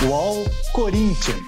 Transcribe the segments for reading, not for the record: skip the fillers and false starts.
UOL Corinthians.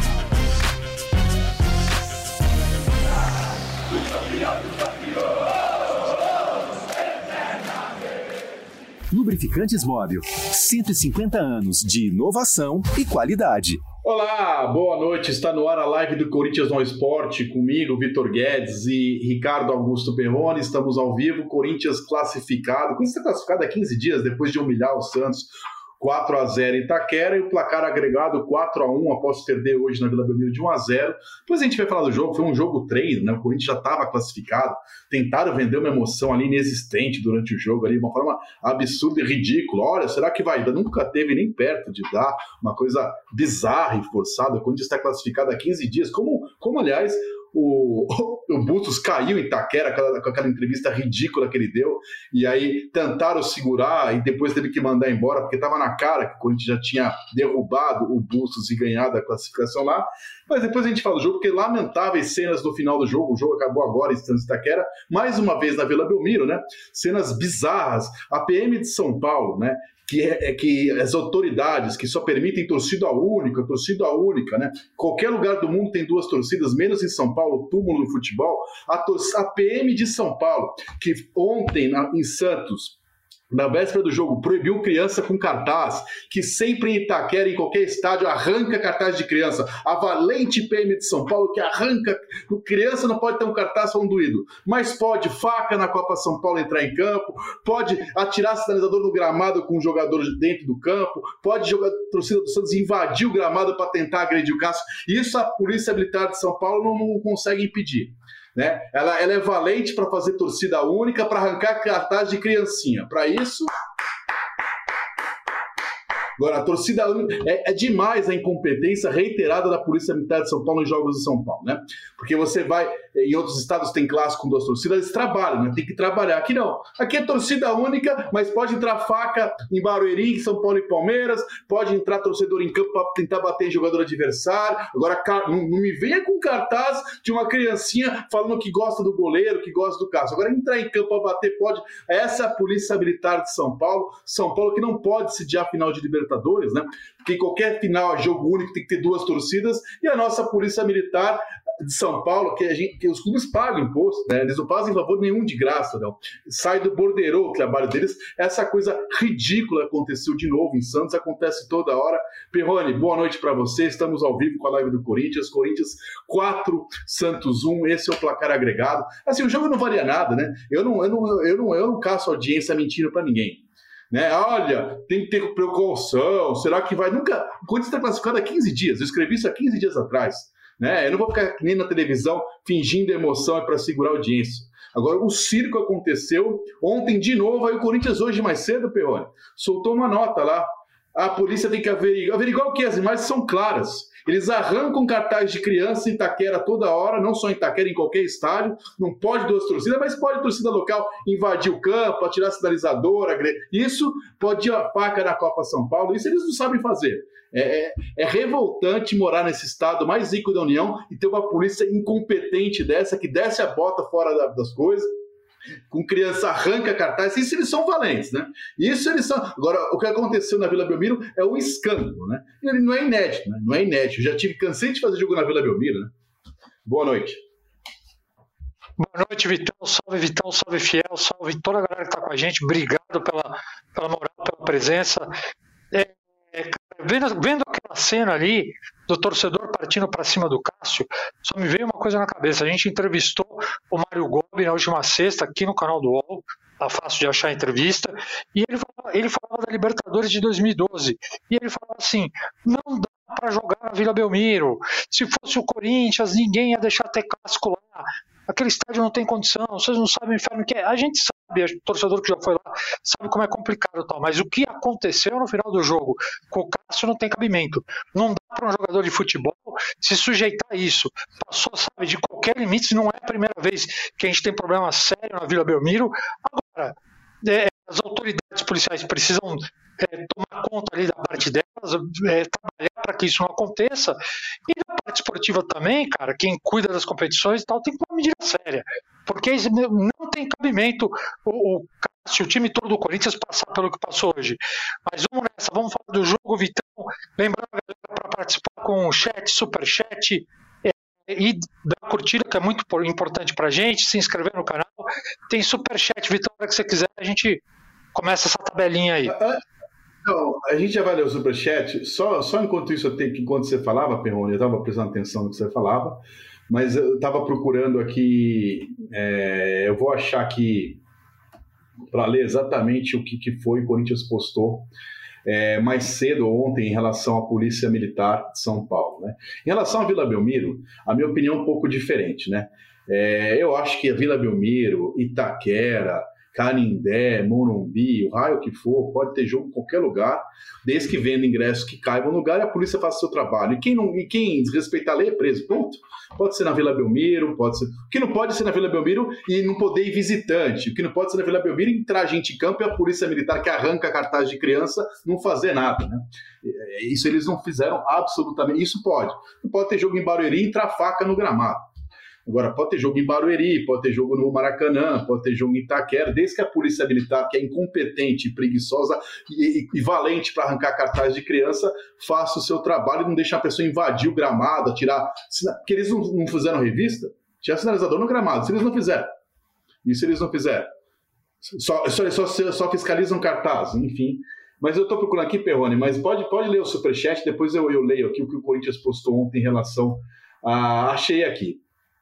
Lubrificantes Móbil, 150 anos de inovação e qualidade. Olá, boa noite, está no ar a live do Corinthians no Esporte, comigo, Vitor Guedes e Ricardo Augusto Perrone, estamos ao vivo, Corinthians classificado, o Corinthians está classificado há 15 dias depois de humilhar o Santos, 4-0 em Itaquera, e o placar agregado 4-1 após perder hoje na Vila Belmiro de 1-0. Depois a gente vai falar do jogo, foi um jogo treino, né? O Corinthians já estava classificado, tentaram vender uma emoção ali inexistente durante o jogo, ali, de uma forma absurda e ridícula. Olha, será que vai dar? Nunca teve nem perto de dar, uma coisa bizarra e forçada. O Corinthians está classificado há 15 dias, como aliás, o Bustos caiu em Itaquera com aquela entrevista ridícula que ele deu, e aí tentaram segurar e depois teve que mandar embora, porque estava na cara que o Corinthians já tinha derrubado o Bustos e ganhado a classificação lá. Mas depois a gente fala do jogo, porque lamentáveis cenas no final do jogo, o jogo acabou agora em Itaquera, mais uma vez na Vila Belmiro, né? Cenas bizarras, a PM de São Paulo, né? Que as autoridades que só permitem torcida única, né? Qualquer lugar do mundo tem duas torcidas, menos em São Paulo, túmulo do futebol. A PM de São Paulo, que ontem em Santos, na véspera do jogo, proibiu criança com cartaz, que sempre em Itaquera, em qualquer estádio, arranca cartaz de criança. A valente PM de São Paulo que arranca, criança não pode ter um cartaz falando do ídolo, mas pode faca na Copa São Paulo entrar em campo, pode atirar sinalizador no gramado com um jogador dentro do campo, pode jogar a torcida do Santos invadir o gramado para tentar agredir o Cássio. Isso a Polícia Militar de São Paulo não consegue impedir. Né? Ela é valente para fazer torcida única, para arrancar cartaz de criancinha. Para isso... Agora, a torcida é demais a incompetência reiterada da Polícia Militar de São Paulo nos Jogos de São Paulo, né? Porque você vai, em outros estados tem clássico com duas torcidas, eles trabalham, né? Tem que trabalhar. Aqui não. Aqui é torcida única, mas pode entrar faca em Barueri, São Paulo e Palmeiras, pode entrar torcedor em campo para tentar bater em jogador adversário. Agora, não me venha com cartaz de uma criancinha falando que gosta do goleiro, que gosta do Cássio. Agora, entrar em campo para bater pode. Essa é a Polícia Militar de São Paulo que não pode sediar a final de Libertadores, né? Porque em qualquer final, jogo único, tem que ter duas torcidas, e a nossa Polícia Militar de São Paulo, que os clubes pagam imposto, né? Eles não fazem favor nenhum de graça, não. Sai do borderô o trabalho deles. Essa coisa ridícula aconteceu de novo em Santos, acontece toda hora. Perrone, boa noite para você, estamos ao vivo com a live do Corinthians 4, Santos 1, esse é o placar agregado. Assim, o jogo não valia nada, né? Eu não caço audiência mentindo para ninguém. Né? Olha, tem que ter precaução, será que vai? Nunca. O Corinthians está classificado há 15 dias, eu escrevi isso há 15 dias atrás. Né? Eu não vou ficar nem na televisão fingindo emoção para segurar a audiência. Agora, o circo aconteceu ontem de novo, aí o Corinthians hoje mais cedo, Perrone, soltou uma nota lá. A polícia tem que averiguar o que? As imagens são claras. Eles arrancam cartaz de criança em Itaquera toda hora, não só em Itaquera, em qualquer estádio. Não pode duas torcidas, mas pode torcida local invadir o campo, atirar sinalizador, isso pode ir a faca na Copa São Paulo, isso eles não sabem fazer. É revoltante morar nesse estado mais rico da União e ter uma polícia incompetente dessa, que desce a bota fora das coisas, com criança arranca cartaz, isso eles são valentes, né? Isso eles são. Agora, o que aconteceu na Vila Belmiro é um escândalo, né? Ele não é inédito, né? Não é inédito. Eu já cansei de fazer jogo na Vila Belmiro, né? Boa noite. Boa noite, Vitão, salve Fiel, salve toda a galera que está com a gente, obrigado pela moral, pela presença. Vendo aquela cena ali do torcedor partindo para cima do Cássio, só me veio uma coisa na cabeça. A gente entrevistou o Mário Gobi na última sexta aqui no canal do UOL, tá fácil de achar a entrevista, e ele falava da Libertadores de 2012, e ele falava assim, não dá para jogar na Vila Belmiro, se fosse o Corinthians ninguém ia deixar ter clássico lá, aquele estádio não tem condição, vocês não sabem o inferno que é. A gente sabe, o torcedor que já foi lá sabe como é complicado e tal, mas o que aconteceu no final do jogo com o Cássio não tem cabimento. Não dá para um jogador de futebol se sujeitar a isso. Passou, sabe, de qualquer limite, não é a primeira vez que a gente tem problema sério na Vila Belmiro. Agora, as autoridades policiais precisam tomar conta ali da parte delas, trabalhar para que isso não aconteça. E na parte esportiva também, cara, quem cuida das competições e tal, tem que tomar medida séria. Porque não tem cabimento o Cássio, o time todo do Corinthians passar pelo que passou hoje. Mas vamos nessa, vamos falar do jogo, Vitão. Lembrando a galera participar com chat, superchat, e dar curtida, que é muito importante pra gente, se inscrever no canal. Tem superchat, Vitão, que você quiser, a gente começa essa tabelinha aí. Não, a gente já vai ler o superchat. Só enquanto isso, enquanto você falava, Perrone, eu estava prestando atenção no que você falava, mas eu estava procurando aqui, eu vou achar aqui para ler exatamente o que foi o Corinthians postou mais cedo ontem em relação à Polícia Militar de São Paulo, né? Em relação à Vila Belmiro, a minha opinião é um pouco diferente, né? Eu acho que a Vila Belmiro, Itaquera, Canindé, Morumbi, o raio que for, pode ter jogo em qualquer lugar, desde que venda ingressos que caibam no lugar e a polícia faça o seu trabalho. E quem desrespeitar a lei é preso, ponto. Pode ser na Vila Belmiro, pode ser... O que não pode ser na Vila Belmiro e não poder ir visitante. O que não pode ser na Vila Belmiro e entrar gente em campo e a polícia militar que arranca cartaz de criança não fazer nada, né? Isso eles não fizeram absolutamente. Isso pode. Não pode ter jogo em Barueri e entrar faca no gramado. Agora, pode ter jogo em Barueri, pode ter jogo no Maracanã, pode ter jogo em Itaquera, desde que a polícia militar, que é incompetente, preguiçosa e valente para arrancar cartaz de criança, faça o seu trabalho e não deixe a pessoa invadir o gramado, tirar... Porque eles não fizeram revista? Tinha sinalizador no gramado, se eles não fizeram. Isso eles não fizeram. Só fiscalizam cartaz, enfim. Mas eu estou procurando aqui, Perrone, mas pode ler o superchat, depois eu leio aqui o que o Corinthians postou ontem em relação a... Achei aqui.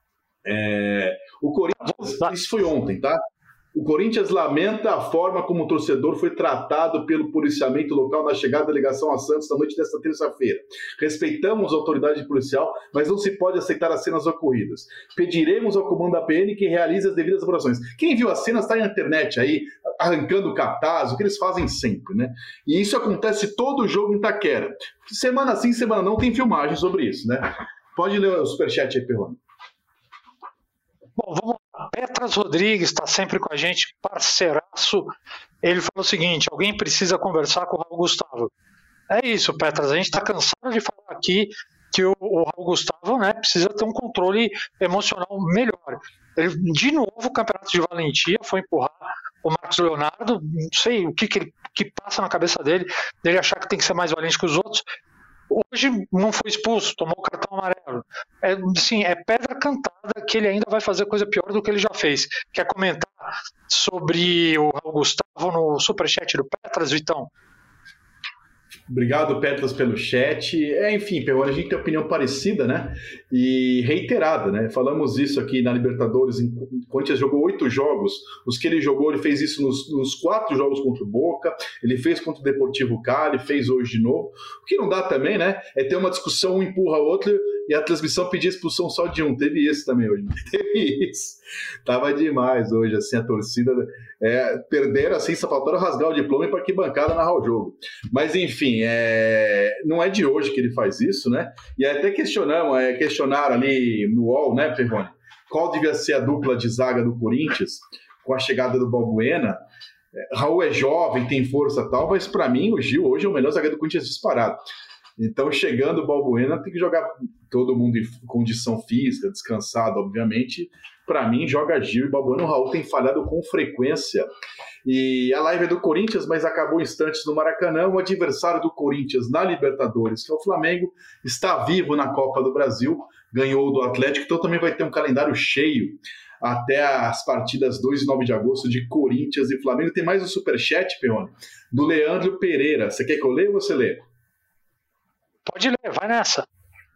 O Corinthians, isso foi ontem, tá? O Corinthians lamenta a forma como o torcedor foi tratado pelo policiamento local na chegada da delegação a Santos na noite desta terça-feira. Respeitamos a autoridade policial, mas não se pode aceitar as cenas ocorridas. Pediremos ao comando da PN que realize as devidas apurações. Quem viu as cenas está na internet aí, arrancando cartaz, o que eles fazem sempre, né? E isso acontece todo jogo em Itaquera. Semana sim, semana não, tem filmagem sobre isso, né? Pode ler o superchat aí, Perrone. Bom, vamos lá. Petras Rodrigues está sempre com a gente, parceiraço. Ele falou o seguinte: alguém precisa conversar com o Raul Gustavo. É isso, Petras, a gente está cansado de falar aqui que o Raul Gustavo, né, precisa ter um controle emocional melhor. Ele, de novo, o campeonato de valentia foi empurrar o Marcos Leonardo, não sei o que passa na cabeça dele achar que tem que ser mais valente que os outros. Hoje não foi expulso, tomou o cartão amarelo. É pedra cantada que ele ainda vai fazer coisa pior do que ele já fez. Quer comentar sobre o Raul Gustavo no superchat do Petras, Vitão? Obrigado, Petras, pelo chat. Enfim, Perrone, a gente tem opinião parecida, né? E reiterada, né? Falamos isso aqui na Libertadores. O Corinthians jogou 8 jogos. Os que ele jogou, ele fez isso nos 4 jogos contra o Boca. Ele fez contra o Deportivo Cali, fez hoje de novo. O que não dá também, né? É ter uma discussão, um empurra o outro e a transmissão pedir expulsão só de um. Teve isso também hoje. Teve isso. Tava demais hoje, assim, a torcida... perderam, assim, só faltaram rasgar o diploma e ir para arquibancada narrar o jogo. Mas, enfim, não é de hoje que ele faz isso, né? E até questionaram ali no UOL, né, Perrone? Qual devia ser a dupla de zaga do Corinthians com a chegada do Balbuena? Raul é jovem, tem força e tal, mas para mim o Gil hoje é o melhor zagueiro do Corinthians disparado. Então, chegando o Balbuena, tem que jogar todo mundo em condição física, descansado, obviamente. Para mim, joga Gil e Balbuena. O Raul tem falhado com frequência. E a live é do Corinthians, mas acabou instantes no Maracanã. O adversário do Corinthians na Libertadores, que é o Flamengo, está vivo na Copa do Brasil. Ganhou do Atlético, então também vai ter um calendário cheio até as partidas 2 e 9 de agosto de Corinthians e Flamengo. Tem mais um superchat, Perrone, do Leandro Pereira. Você quer que eu leia ou você lê? Pode ler, vai nessa.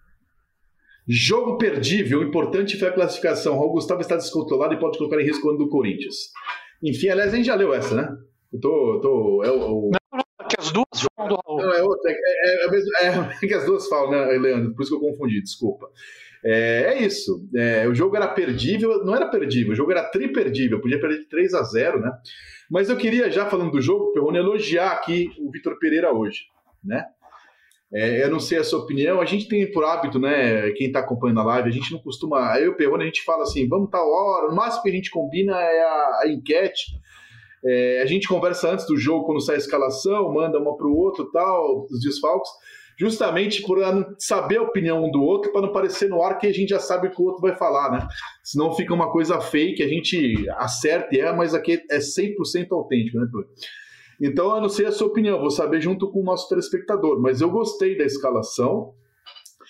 Jogo perdível, o importante foi a classificação. Raul Gustavo está descontrolado e pode colocar em risco o ano do Corinthians. Enfim, aliás, a gente já leu essa, né? Não, que as duas falam do Raul. Não, é outra. É que as duas falam, né, Leandro? Por isso que eu confundi, desculpa. É isso. O jogo era perdível, não era perdível, o jogo era triperdível, podia perder de 3-0, né? Mas eu queria, já falando do jogo, Perrone, elogiar aqui o Vitor Pereira hoje, né? Eu não sei a sua opinião, a gente tem por hábito, né, quem está acompanhando a live, a gente não costuma, eu e o Perrone, a gente fala assim, vamos tal hora, o máximo que a gente combina é a enquete, a gente conversa antes do jogo, quando sai a escalação, manda uma para o outro, tal, os desfalques, justamente por saber a opinião um do outro, para não parecer no ar que a gente já sabe o que o outro vai falar, né, senão fica uma coisa fake, a gente acerta e mas aqui é 100% autêntico, né, Perrone? Então, eu não sei a sua opinião, vou saber junto com o nosso telespectador, mas eu gostei da escalação,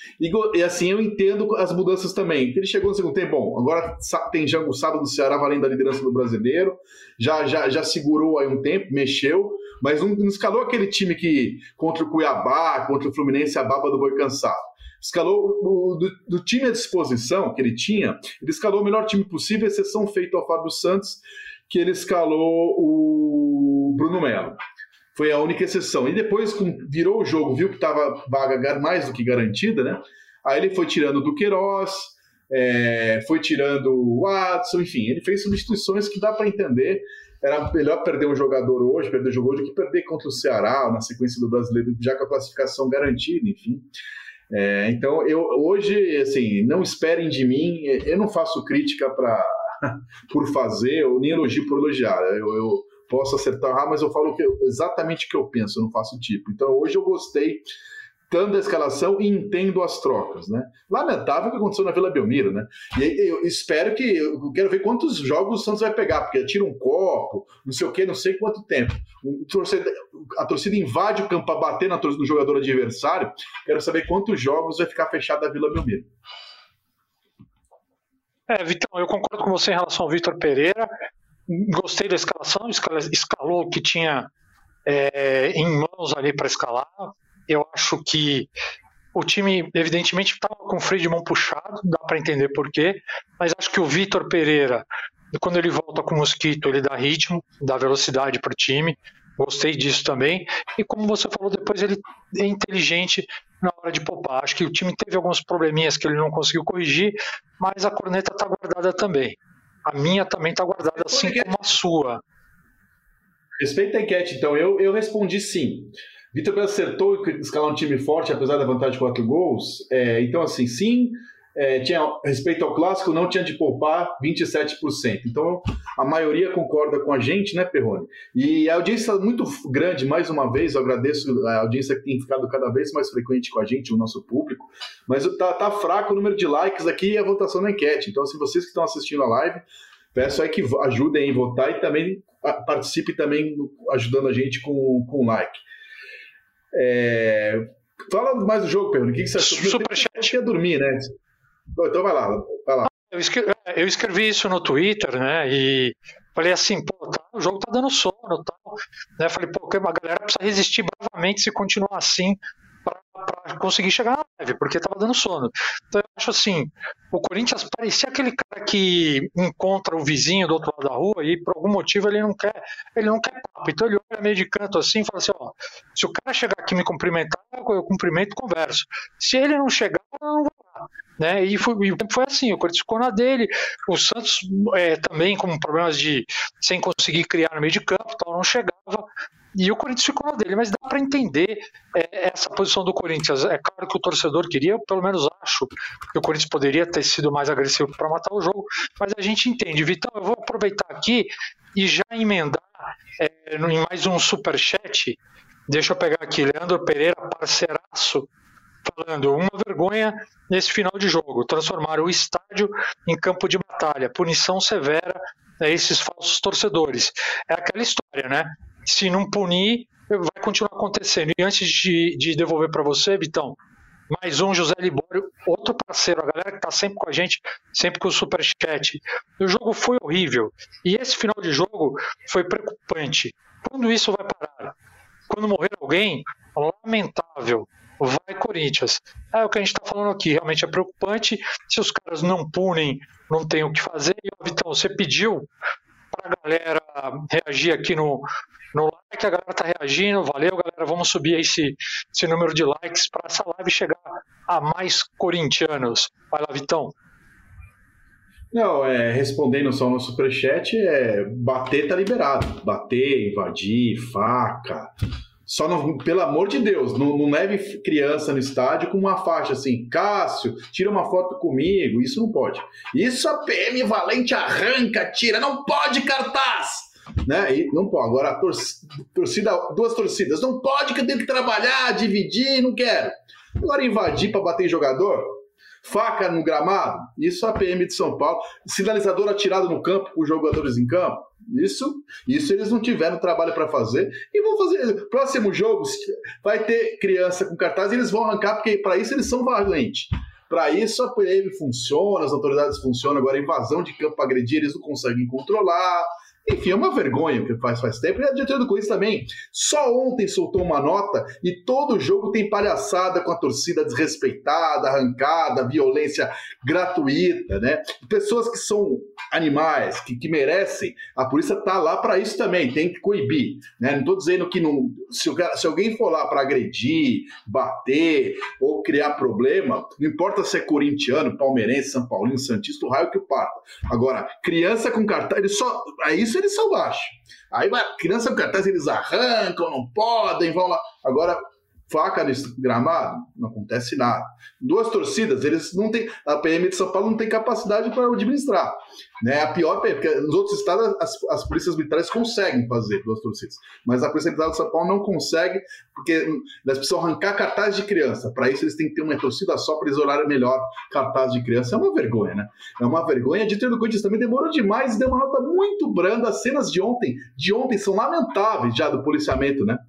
E assim, eu entendo as mudanças também. Ele chegou no segundo tempo, bom, agora tem jogo sábado do Ceará valendo a liderança do Brasileiro, já segurou aí um tempo, mexeu, mas não escalou aquele time que contra o Cuiabá, contra o Fluminense, a baba do boi cansado. Escalou do time à disposição que ele tinha, ele escalou o melhor time possível, exceção feita ao Fábio Santos, que ele escalou o Bruno Melo. Foi a única exceção. E depois, virou o jogo, viu que estava vaga mais do que garantida, né? Aí ele foi tirando o Duqueiroz, foi tirando o Watson, enfim, ele fez substituições que dá para entender. Era melhor perder um jogador hoje, perder o jogo hoje, do que perder contra o Ceará, na sequência do Brasileiro, já com a classificação garantida, enfim. Então, eu hoje, assim, não esperem de mim, eu não faço crítica por fazer, ou nem elogio por elogiar. Eu posso acertar, mas eu falo exatamente o que eu penso, eu não faço tipo. Então, hoje eu gostei tanto da escalação e entendo as trocas, né? Lamentável o que aconteceu na Vila Belmiro, né? E eu espero eu quero ver quantos jogos o Santos vai pegar, porque tira um copo, não sei o quê, não sei quanto tempo. A torcida invade o campo para bater no jogador adversário. Quero saber quantos jogos vai ficar fechado a Vila Belmiro. Vitão, eu concordo com você em relação ao Vitor Pereira. Gostei da escalação, escalou o que tinha em mãos ali para escalar. Eu acho que o time, evidentemente, estava com o freio de mão puxado, dá para entender por quê, mas acho que o Vitor Pereira, quando ele volta com o Mosquito, ele dá ritmo, dá velocidade para o time. Gostei disso também. E como você falou, depois ele é inteligente na hora de poupar. Acho que o time teve alguns probleminhas que ele não conseguiu corrigir, mas a corneta está guardada também. A minha também está guardada, assim como a sua. Respeita a enquete, então. Eu respondi sim. Vitor Pereira acertou escalar um time forte, apesar da vantagem de 4 gols. Então, assim, sim, tinha respeito ao clássico, não tinha de poupar 27%. Então, a maioria concorda com a gente, né, Perrone? E a audiência muito grande, mais uma vez, eu agradeço a audiência que tem ficado cada vez mais frequente com a gente, o nosso público, mas tá fraco o número de likes aqui e a votação na enquete. Então, assim, vocês que estão assistindo a live, peço aí que ajudem a votar e também participe também ajudando a gente com like. Fala mais do jogo, Perrone. O que você achou? Superchat. Eu ia dormir, né? Então vai lá. Eu escrevi isso no Twitter, né? E falei assim, o jogo tá dando sono e tal. Né? Falei, a galera precisa resistir bravamente se continuar assim para conseguir chegar na live, porque tava dando sono. Então eu acho assim, o Corinthians parecia aquele cara que encontra o vizinho do outro lado da rua e por algum motivo ele não quer papo. Então ele olha meio de canto assim e fala assim, se o cara chegar aqui me cumprimentar, eu cumprimento e converso. Se ele não chegar, eu não vou lá. Né? E foi assim, o Corinthians ficou na dele, o Santos também com problemas sem conseguir criar no meio de campo, tal, não chegava. E o Corinthians ficou na dele, mas dá para entender essa posição do Corinthians. É claro que o torcedor queria, eu pelo menos acho que o Corinthians poderia ter sido mais agressivo para matar o jogo, mas a gente entende. Vitão, eu vou aproveitar aqui e já emendar em mais um superchat. Deixa eu pegar aqui, Leandro Pereira, parceiraço, falando, uma vergonha nesse final de jogo, transformar o estádio em campo de batalha, punição severa a esses falsos torcedores. É aquela história, né? Se não punir, vai continuar acontecendo. E antes de devolver para você, Vitão, mais um José Libório, outro parceiro, a galera que está sempre com a gente, sempre com o superchat. O jogo foi horrível. E esse final de jogo foi preocupante. Quando isso vai parar? Quando morrer alguém, lamentável. Vai Corinthians. É o que a gente está falando aqui, realmente é preocupante. Se os caras não punem, não tem o que fazer. E, Vitão, você pediu para a galera reagir aqui no like, a galera está reagindo, valeu galera, vamos subir esse número de likes para essa live chegar a mais corintianos. Vai lá, Vitão. Não, respondendo só no superchat, bater tá liberado, bater, invadir, faca, só não, pelo amor de Deus, não leve criança no estádio com uma faixa assim, Cássio, tira uma foto comigo, isso não pode. Isso a PM Valente arranca, tira, não pode cartaz! Né? E não pode. Agora a torcida, duas torcidas, não pode que eu tenho que trabalhar, dividir, não quero. Agora invadir para bater em jogador, faca no gramado, isso a PM de São Paulo, sinalizador atirado no campo com os jogadores em campo, isso eles não tiveram trabalho para fazer e vão fazer. Próximo jogo vai ter criança com cartaz e eles vão arrancar, porque para isso eles são valentes. Para isso a PM funciona, as autoridades funcionam, agora invasão de campo para agredir eles não conseguem controlar. Enfim, é uma vergonha o que faz tempo. E a diretoria do Corinthians também, só ontem soltou uma nota e todo jogo tem palhaçada com a torcida desrespeitada, arrancada, violência gratuita, né? Pessoas que são animais, que merecem, a polícia tá lá para isso também, tem que coibir, né? Não estou dizendo que não, se alguém for lá para agredir, bater ou criar problema, não importa se é corintiano, palmeirense, São Paulino, santista, o raio que o parta. Agora, criança com cartaz, eles são baixos. Aí criança com cartaz, eles arrancam, não podem, vão lá. Agora, faca nesse gramado, não acontece nada. Duas torcidas, eles não têm. A PM de São Paulo não tem capacidade para administrar. Né? A pior, porque nos outros estados as polícias militares conseguem fazer duas torcidas. Mas a Polícia Militar de São Paulo não consegue, porque eles precisam arrancar cartaz de criança. Para isso, eles têm que ter uma torcida só para eles olharem melhor cartaz de criança. É uma vergonha, né? É uma vergonha. A diretoria do Corinthians também demorou demais e deu uma nota muito branda. As cenas de ontem são lamentáveis já do policiamento, né?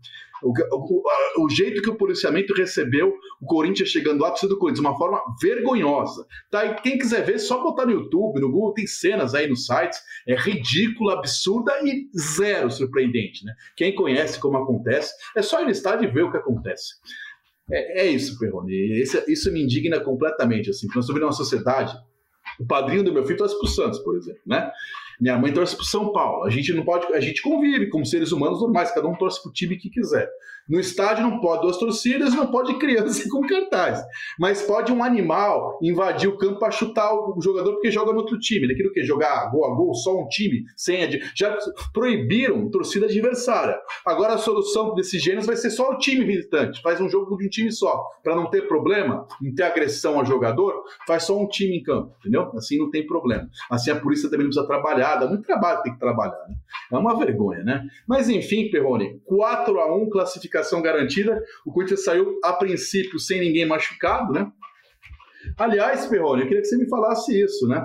O jeito que o policiamento recebeu o Corinthians chegando lá, do Corinthians, de uma forma vergonhosa. Tá? E quem quiser ver, só botar no YouTube, no Google, tem cenas aí nos sites, é ridícula, absurda e zero surpreendente. Né? Quem conhece como acontece, é só ir no estádio e ver o que acontece. É isso, Perrone. Isso me indigna completamente. Assim, nós estamos vivendo uma sociedade. O padrinho do meu filho torce para o Santos, por exemplo, né? Minha mãe torce para o São Paulo. A gente não pode, a gente convive como seres humanos normais, cada um torce para o time que quiser. No estádio não pode duas torcidas, não pode criança com cartaz. Mas pode um animal invadir o campo para chutar o jogador porque joga no outro time. Ele quer o quê? Jogar gol a gol, só um time, já proibiram torcida adversária. Agora a solução desses gêneros vai ser só o time visitante. Faz um jogo de um time só. Para não ter problema, não ter agressão ao jogador, faz só um time em campo, entendeu? Assim não tem problema. Assim a polícia também não precisa trabalhar. Dá muito trabalho tem que trabalhar, né? É uma vergonha, né? Mas enfim, Perrone, 4-1, classificação garantida. O Corinthians saiu a princípio sem ninguém machucado, né? Aliás, Perrone, eu queria que você me falasse isso, né?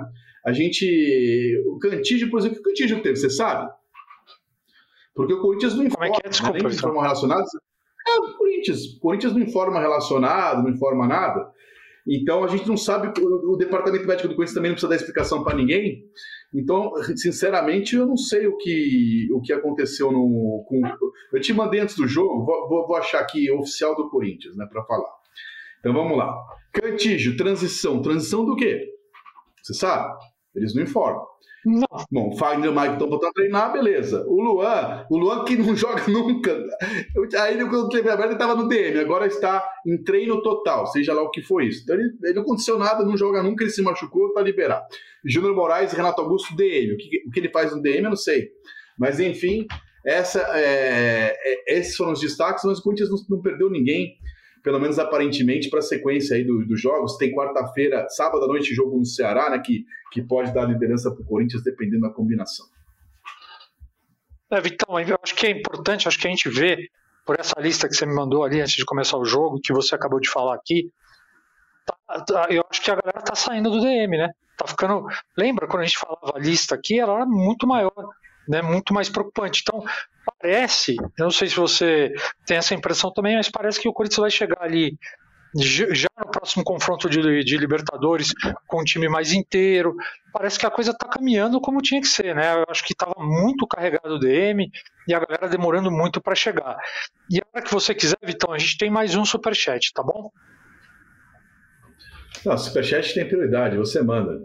O Cantígio, por exemplo, o que o Cantígio teve, você sabe? Porque o Corinthians não informa. Como é que é? Desculpa, nem informa relacionados. O Corinthians não informa relacionado, não informa nada. Então a gente não sabe, o departamento médico do Corinthians também não precisa dar explicação para ninguém. Então, sinceramente, eu não sei o que aconteceu eu te mandei antes do jogo, vou achar aqui oficial do Corinthians, né, para falar. Então vamos lá. Cantígio, transição do quê? Você sabe? Eles não informam. Não. Bom, o Fagner e o Mike estão voltando a treinar, beleza. O Luan que não joga nunca. Aí quando teve a merda, ele estava no DM, agora está em treino total, seja lá o que foi isso. Então ele não aconteceu nada, não joga nunca, ele se machucou, está liberado. Júnior Moraes e Renato Augusto, DM. O que ele faz no DM, eu não sei. Mas enfim, esses foram os destaques, mas o Corinthians não perdeu ninguém, pelo menos aparentemente, para a sequência aí dos jogos. Tem quarta-feira, sábado à noite, jogo no Ceará, né, que pode dar liderança para o Corinthians, dependendo da combinação. Vitão, eu acho que é importante, acho que a gente vê, por essa lista que você me mandou ali antes de começar o jogo, que você acabou de falar aqui, eu acho que a galera tá saindo do DM, né? Tá ficando... Lembra quando a gente falava a lista aqui, ela era muito maior, né? Muito mais preocupante. Então, parece, eu não sei se você tem essa impressão também, mas parece que o Corinthians vai chegar ali já no próximo confronto de Libertadores com um time mais inteiro. Parece que a coisa está caminhando como tinha que ser, né? Eu acho que estava muito carregado o DM e a galera demorando muito para chegar. E a hora que você quiser, Vitão, a gente tem mais um superchat, tá bom? Não, superchat tem prioridade, você manda.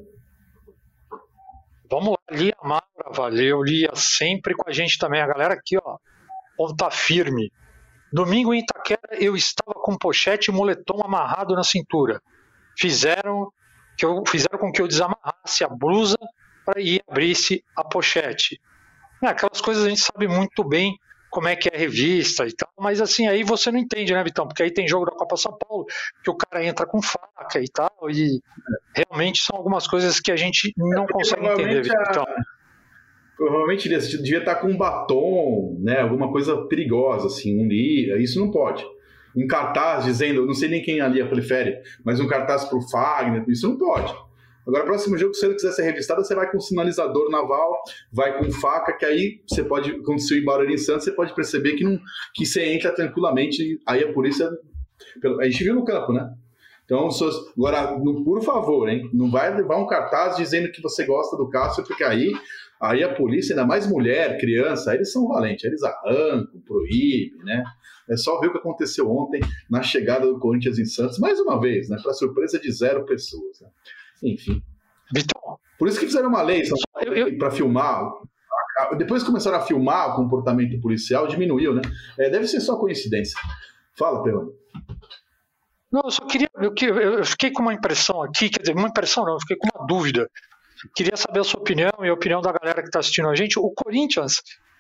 Vamos lá, Lia Mara, valeu, Lia, sempre com a gente também. A galera aqui, ó, ponta firme. Domingo em Itaquera, eu estava com pochete e moletom amarrado na cintura. Fizeram com que eu desamarrasse a blusa e abrisse a pochete. Aquelas coisas a gente sabe muito bem como é que é a revista e tal, mas assim, aí você não entende, né, Vitão? Porque aí tem jogo da Copa São Paulo que o cara entra com faca e tal, e realmente são algumas coisas que a gente não consegue entender, Vitão. Provavelmente ele devia estar com um batom, né, alguma coisa perigosa, assim, isso não pode. um cartaz dizendo, não sei nem quem ali prefere, mas um cartaz pro Fagner, isso não pode. Agora, próximo jogo, se você quiser ser revistado, você vai com sinalizador naval, vai com faca, que aí você pode, quando você ir em Barueri em Santos, você pode perceber que você entra tranquilamente, aí a polícia, a gente viu no campo, né? Então, agora, por favor, hein, não vai levar um cartaz dizendo que você gosta do Cássio, porque aí a polícia, ainda mais mulher, criança, eles são valentes, eles arrancam, proíbem, né? É só ver o que aconteceu ontem na chegada do Corinthians em Santos, mais uma vez, né? Para surpresa de 0 pessoas, né? Enfim. Vitor, por isso que fizeram uma lei para filmar. Depois que começaram a filmar o comportamento policial, diminuiu, né? Deve ser só coincidência. Fala, Perrone. Não, eu só queria. Eu fiquei com uma impressão aqui, quer dizer, uma impressão não, eu fiquei com uma dúvida. Queria saber a sua opinião e a opinião da galera que está assistindo a gente. O Corinthians,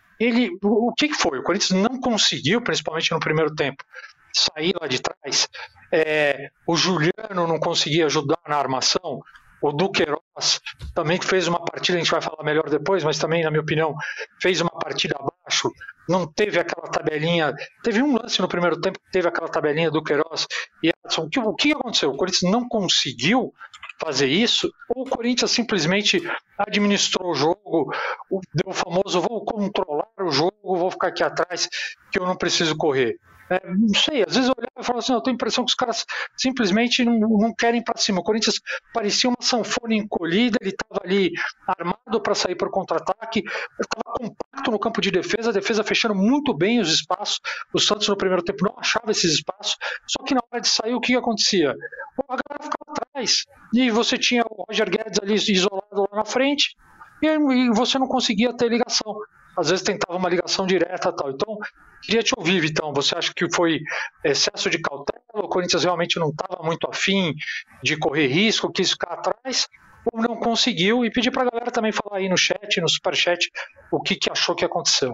o que foi? O Corinthians não conseguiu, principalmente no primeiro tempo, sair lá de trás. O Juliano não conseguia ajudar na armação. O Duqueiroz também fez uma partida, a gente vai falar melhor depois, mas também, na minha opinião, fez uma partida abaixo. Não teve aquela tabelinha. Teve um lance no primeiro tempo que teve aquela tabelinha do Queiroz e Edson. O que aconteceu? O Corinthians não conseguiu fazer isso? Ou o Corinthians simplesmente administrou o jogo, deu o famoso vou controlar o jogo, vou ficar aqui atrás que eu não preciso correr? Não sei, às vezes eu olhava e falava assim, eu tenho a impressão que os caras simplesmente não querem ir para cima. O Corinthians parecia uma sanfona encolhida, ele estava ali armado para sair para o contra-ataque, estava compacto no campo de defesa, a defesa fechando muito bem os espaços. O Santos no primeiro tempo não achava esses espaços, só que na hora de sair o que acontecia? A galera ficava atrás, e você tinha o Roger Guedes ali isolado lá na frente, e você não conseguia ter ligação. Às vezes tentava uma ligação direta e tal. Então, queria te ouvir, Vitão. Você acha que foi excesso de cautela? O Corinthians realmente não estava muito afim de correr risco, quis ficar atrás? Ou não conseguiu? E pedir para a galera também falar aí no chat, no superchat, o que achou que aconteceu.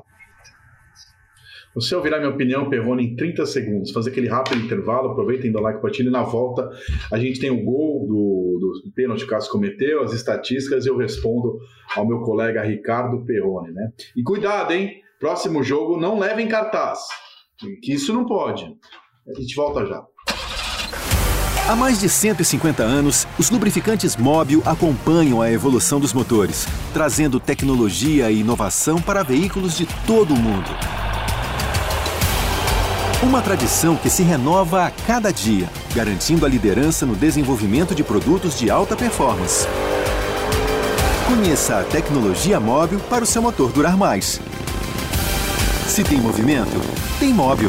Você ouvirá minha opinião, Perrone, em 30 segundos. Fazer aquele rápido intervalo, aproveitem, dá like, compartilha, e na volta a gente tem o gol do pênalti que o Cássio cometeu, as estatísticas, e eu respondo ao meu colega Ricardo Perrone, né? E cuidado, hein? Próximo jogo, não levem cartaz, que isso não pode. A gente volta já. Há mais de 150 anos, os lubrificantes Mobil acompanham a evolução dos motores, trazendo tecnologia e inovação para veículos de todo o mundo. Uma tradição que se renova a cada dia, garantindo a liderança no desenvolvimento de produtos de alta performance. Conheça a tecnologia Mobil para o seu motor durar mais. Se tem movimento, tem Mobil.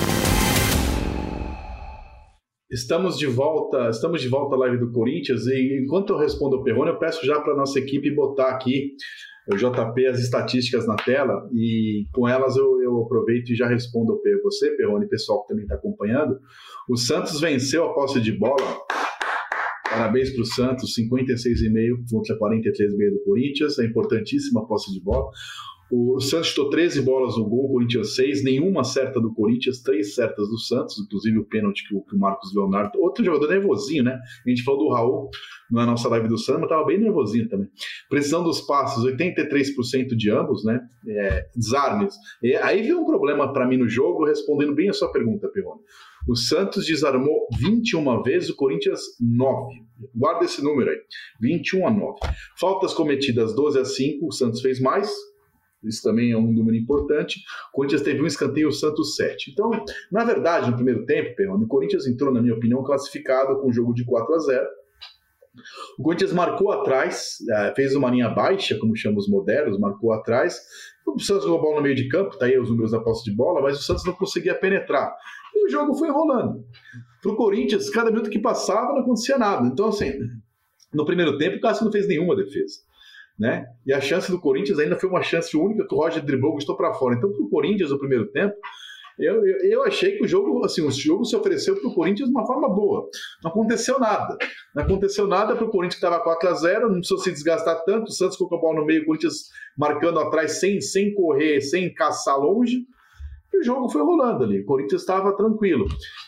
Estamos de volta à live do Corinthians, e enquanto eu respondo ao Perrone, eu peço já para a nossa equipe botar aqui o JP, as estatísticas na tela, e com elas eu aproveito e já respondo ao você, Perrone, pessoal que também está acompanhando. O Santos venceu a posse de bola. Parabéns para o Santos, 56,5 contra 43,5 do Corinthians, é importantíssima a posse de bola. O Santos chutou 13 bolas no gol, o Corinthians 6, nenhuma certa do Corinthians, 3 certas do Santos, inclusive o pênalti que o Marcos Leonardo, outro jogador nervosinho, né? A gente falou do Raul na nossa live do Santos, mas estava bem nervosinho também. Precisão dos passes, 83% de ambos, né? Desarmes. Aí veio um problema para mim no jogo, respondendo bem a sua pergunta, Perrone. O Santos desarmou 21 vezes, o Corinthians 9. Guarda esse número aí, 21-9. Faltas cometidas 12-5, o Santos fez mais. Isso também é um número importante. O Corinthians teve um escanteio, o Santos 7. Então, na verdade, no primeiro tempo, Perrone, o Corinthians entrou, na minha opinião, classificado com um jogo de 4-0. O Corinthians marcou atrás, fez uma linha baixa, como chamam os modernos, marcou atrás. O Santos jogou a bola no meio de campo, tá aí os números da posse de bola, mas o Santos não conseguia penetrar. E o jogo foi enrolando. Para o Corinthians, cada minuto que passava não acontecia nada. Então, assim, no primeiro tempo, o Cássio não fez nenhuma defesa. Né? E a chance do Corinthians ainda foi uma chance única que o Roger driblou e gostou para fora. Então, para o Corinthians, no primeiro tempo, eu achei que o jogo se ofereceu para o Corinthians de uma forma boa. Não aconteceu nada. Não aconteceu nada para o Corinthians que estava 4-0, não precisou se desgastar tanto. O Santos colocou a bola no meio, o Corinthians marcando atrás sem correr, sem caçar longe. E o jogo foi rolando ali. O Corinthians estava tranquilo.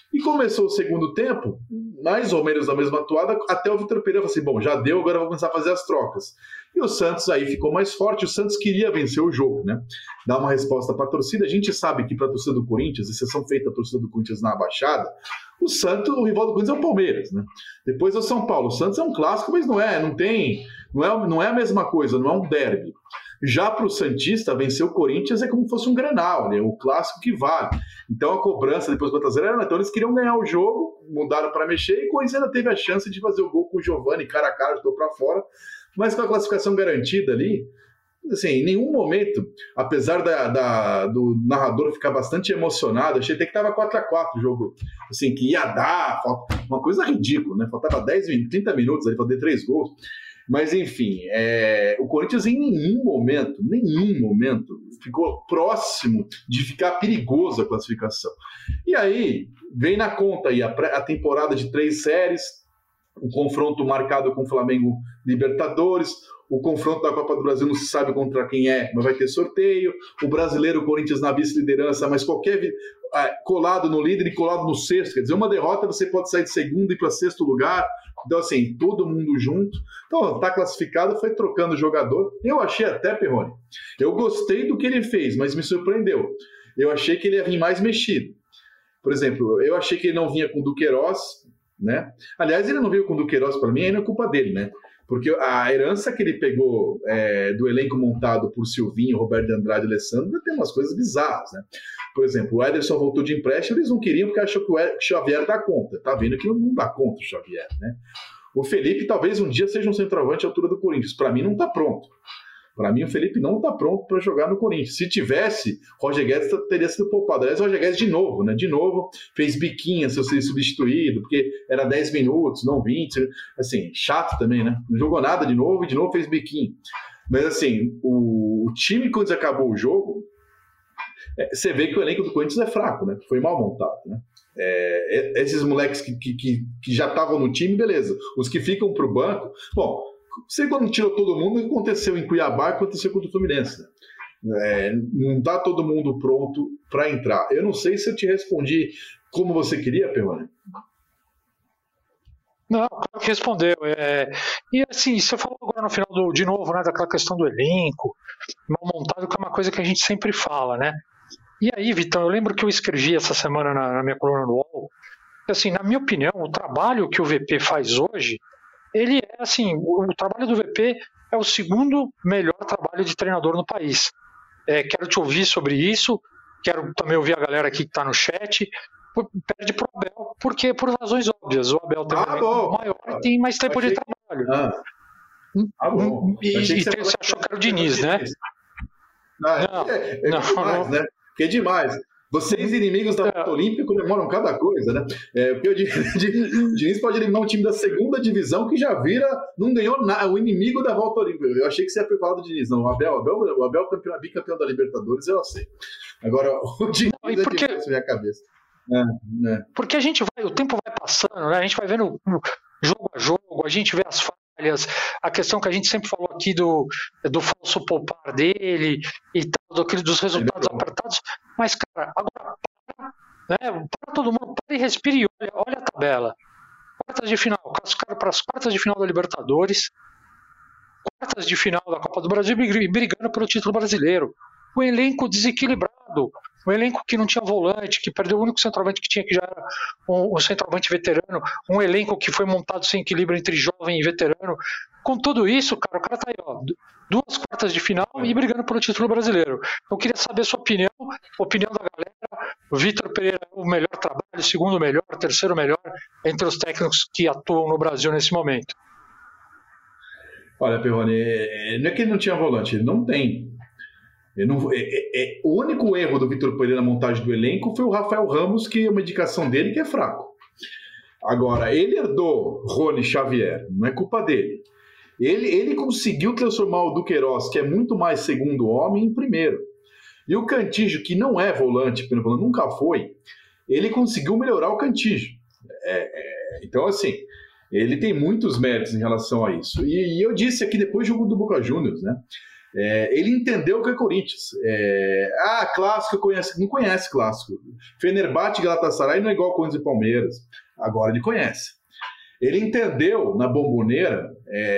E começou o segundo tempo, mais ou menos na mesma atuada, até o Vitor Pereira falou assim, bom, já deu, agora vou começar a fazer as trocas. E o Santos aí ficou mais forte, o Santos queria vencer o jogo, né? Dar uma resposta para a torcida. A gente sabe que para a torcida do Corinthians, exceção feita a torcida do Corinthians na Baixada, o rival do Corinthians é o Palmeiras, né? Depois é o São Paulo. O Santos é um clássico, mas não é a mesma coisa, não é um derby. Já para o Santista, vencer o Corinthians é como se fosse um Grenal, né? O clássico que vale. Então a cobrança depois do 4x0 era, então eles queriam ganhar o jogo, mudaram para mexer, e o Corinthians ainda teve a chance de fazer o gol com o Giovani, cara a cara, estou para fora, mas com a classificação garantida ali, assim, em nenhum momento, apesar do narrador ficar bastante emocionado, achei até que estava 4x4 o jogo, assim, que ia dar, uma coisa ridícula, né? Faltava 30 minutos ali para ter 3 gols. Mas, enfim, o Corinthians em nenhum momento ficou próximo de ficar perigoso a classificação. E aí, vem na conta aí a temporada de 3 séries, o confronto marcado com o Flamengo Libertadores, o confronto da Copa do Brasil não se sabe contra quem é, mas vai ter sorteio, o brasileiro, o Corinthians na vice-liderança, mas qualquer colado no líder e colado no sexto, quer dizer, uma derrota você pode sair de segundo e ir para 6º lugar, então assim, todo mundo junto, então tá classificado, foi trocando o jogador, eu achei até, Perrone, eu gostei do que ele fez, mas me surpreendeu, eu achei que ele ia vir mais mexido, por exemplo, eu achei que ele não vinha com o Duqueiroz, né, aliás ele não veio com o Duqueiroz para mim, aí não é culpa dele, né, porque a herança que ele pegou do elenco montado por Silvinho, Roberto de Andrade e Alessandro tem umas coisas bizarras, né? Por exemplo, o Ederson voltou de empréstimo, eles não queriam porque achou que o Xavier dá conta. Tá vendo que não dá conta o Xavier, né? O Felipe talvez um dia seja um centroavante à altura do Corinthians. Para mim não está pronto. Para mim o Felipe não está pronto para jogar no Corinthians. Se tivesse, Roger Guedes teria sido poupado. Aliás, o Roger Guedes de novo, né? De novo fez biquinha se eu ser substituído, porque era 10 minutos, não 20. Assim, chato também, né? Não jogou nada de novo e de novo fez biquinho. Mas assim, o time quando acabou o jogo, você vê que o elenco do Corinthians é fraco, né? Foi mal montado, né? Esses moleques que já estavam no time, beleza. Os que ficam para o banco, bom, sei quando tirou todo mundo, o que aconteceu em Cuiabá, aconteceu contra o Fluminense, né? Não está todo mundo pronto para entrar. Eu não sei se eu te respondi como você queria, Perrone. Não, claro que respondeu. E assim, você falou agora no final de novo, né, daquela questão do elenco, mal montado, que é uma coisa que a gente sempre fala, né? E aí, Vitão, eu lembro que eu escrevi essa semana na minha coluna no UOL, que, assim, na minha opinião, o trabalho que o VP faz hoje, ele é assim, o trabalho do VP é o 2º melhor trabalho de treinador no país. Quero te ouvir sobre isso, quero também ouvir a galera aqui que está no chat. Perde para o Abel, porque por razões óbvias. O Abel tem um maior e tem mais tempo de trabalho. Bom. E você achou que era o Diniz, né? Não, demais, né? Porque é demais. Vocês, inimigos da Volta Olímpica, comemoram cada coisa, né? Porque o Diniz pode eliminar um time da 2ª divisão que já não ganhou nada, o inimigo da Volta Olímpica. Eu achei que você ia falar do Diniz. Não, o Abel bicampeão da Libertadores, eu sei. Agora, o Diniz é demais na minha cabeça. Porque o tempo vai passando, né? A gente vai vendo jogo a jogo, a gente vê as falhas, a questão que a gente sempre falou aqui do falso poupar dele e tal, dos resultados apertados, mas, cara, agora para todo mundo, para e respire e olha a tabela. Quartas de final, classificaram para as quartas de final da Libertadores, quartas de final da Copa do Brasil e brigando pelo título brasileiro. O elenco desequilibrado, um elenco que não tinha volante, que perdeu o único centroavante que tinha, que já era um centroavante veterano, um elenco que foi montado sem equilíbrio entre jovem e veterano. Com tudo isso, cara, o cara tá aí, 2 quartas de final e brigando pelo título brasileiro. Eu queria saber a sua opinião, a opinião da galera. O Vitor Pereira é o melhor trabalho, 2º melhor, 3º melhor entre os técnicos que atuam no Brasil nesse momento. Olha, Perrone, não é que ele não tinha volante, ele não tem. O único erro do Vitor Pereira na montagem do elenco foi o Rafael Ramos, que é uma indicação dele que é fraco. Agora, ele herdou Rony Xavier, não é culpa dele. Ele conseguiu transformar o Duqueiroz, que é muito mais segundo homem, em primeiro. E o Cantígio, que não é volante, nunca foi, ele conseguiu melhorar o Cantígio. Então, assim, ele tem muitos méritos em relação a isso. E eu disse aqui depois do jogo do Boca Juniors, né? Ele entendeu o que é Corinthians. Clássico, não conhece clássico. Fenerbahçe e Galatasaray não é igual Corinthians e Palmeiras. Agora ele conhece. Ele entendeu na Bombonera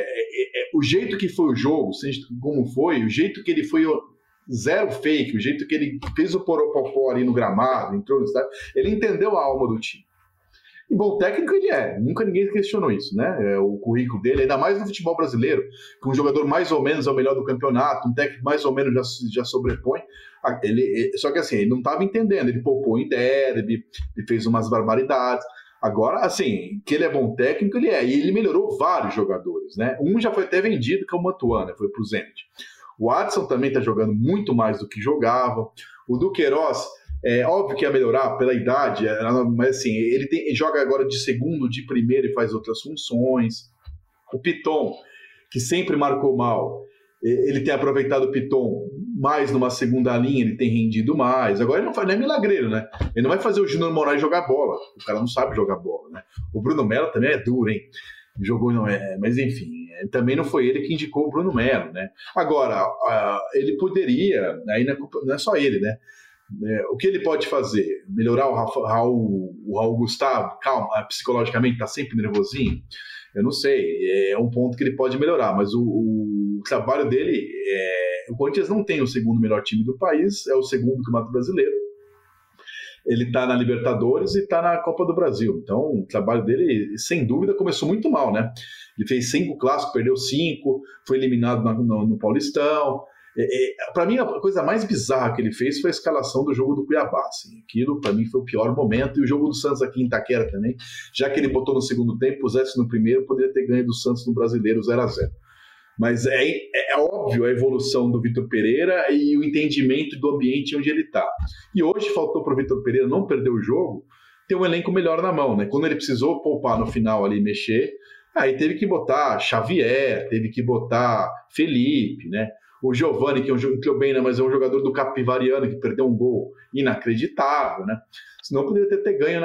o jeito que foi o jogo, como foi, o jeito que ele foi zero fake, o jeito que ele fez o poropopó ali no gramado, entrou no estádio. Ele entendeu a alma do time. E bom técnico ele nunca ninguém questionou isso, né? O currículo dele, ainda mais no futebol brasileiro, que um jogador mais ou menos é o melhor do campeonato, um técnico mais ou menos já sobrepõe. Só que assim, ele não estava entendendo, ele poupou em derby, ele fez umas barbaridades. Agora, assim, que ele é bom técnico, ele é. E ele melhorou vários jogadores, né? Um já foi até vendido, que é o Mantuan, foi pro Zenit. O Adson também está jogando muito mais do que jogava. O Duqueiroz, óbvio que ia melhorar pela idade, mas assim, ele joga agora de segundo, de primeiro e faz outras funções. O Piton, que sempre marcou mal, ele tem aproveitado o Piton mais numa segunda linha, ele tem rendido mais. Agora ele não é milagreiro, né? Ele não vai fazer o Júnior Moraes jogar bola. O cara não sabe jogar bola, né? O Bruno Melo também é duro, hein? Jogou, mas enfim, também não foi ele que indicou o Bruno Melo, né? Agora, ele poderia, aí não é só ele, né? O que ele pode fazer? Melhorar o Raul Gustavo, calma, psicologicamente está sempre nervosinho? Eu não sei, é um ponto que ele pode melhorar, mas o trabalho dele, o Corinthians não tem o segundo melhor time do país, é o segundo do Campeonato Brasileiro. Ele está na Libertadores e está na Copa do Brasil. Então, o trabalho dele, sem dúvida, começou muito mal, né? Ele fez 5 clássicos, perdeu 5, foi eliminado no Paulistão. Para mim, a coisa mais bizarra que ele fez foi a escalação do jogo do Cuiabá. Assim. Aquilo, para mim, foi o pior momento. E o jogo do Santos aqui em Itaquera também, já que ele botou no segundo tempo, pusesse no primeiro, poderia ter ganho do Santos no Brasileiro 0-0. Mas é óbvio a evolução do Vitor Pereira e o entendimento do ambiente onde ele está. E hoje faltou para o Vitor Pereira não perder o jogo, ter um elenco melhor na mão, né? Quando ele precisou poupar no final ali, mexer, aí teve que botar Xavier, teve que botar Felipe, né? O Giovani, que é um jogador bem, né? Mas é um jogador do Capivariano que perdeu um gol inacreditável, né? Senão poderia ter ganho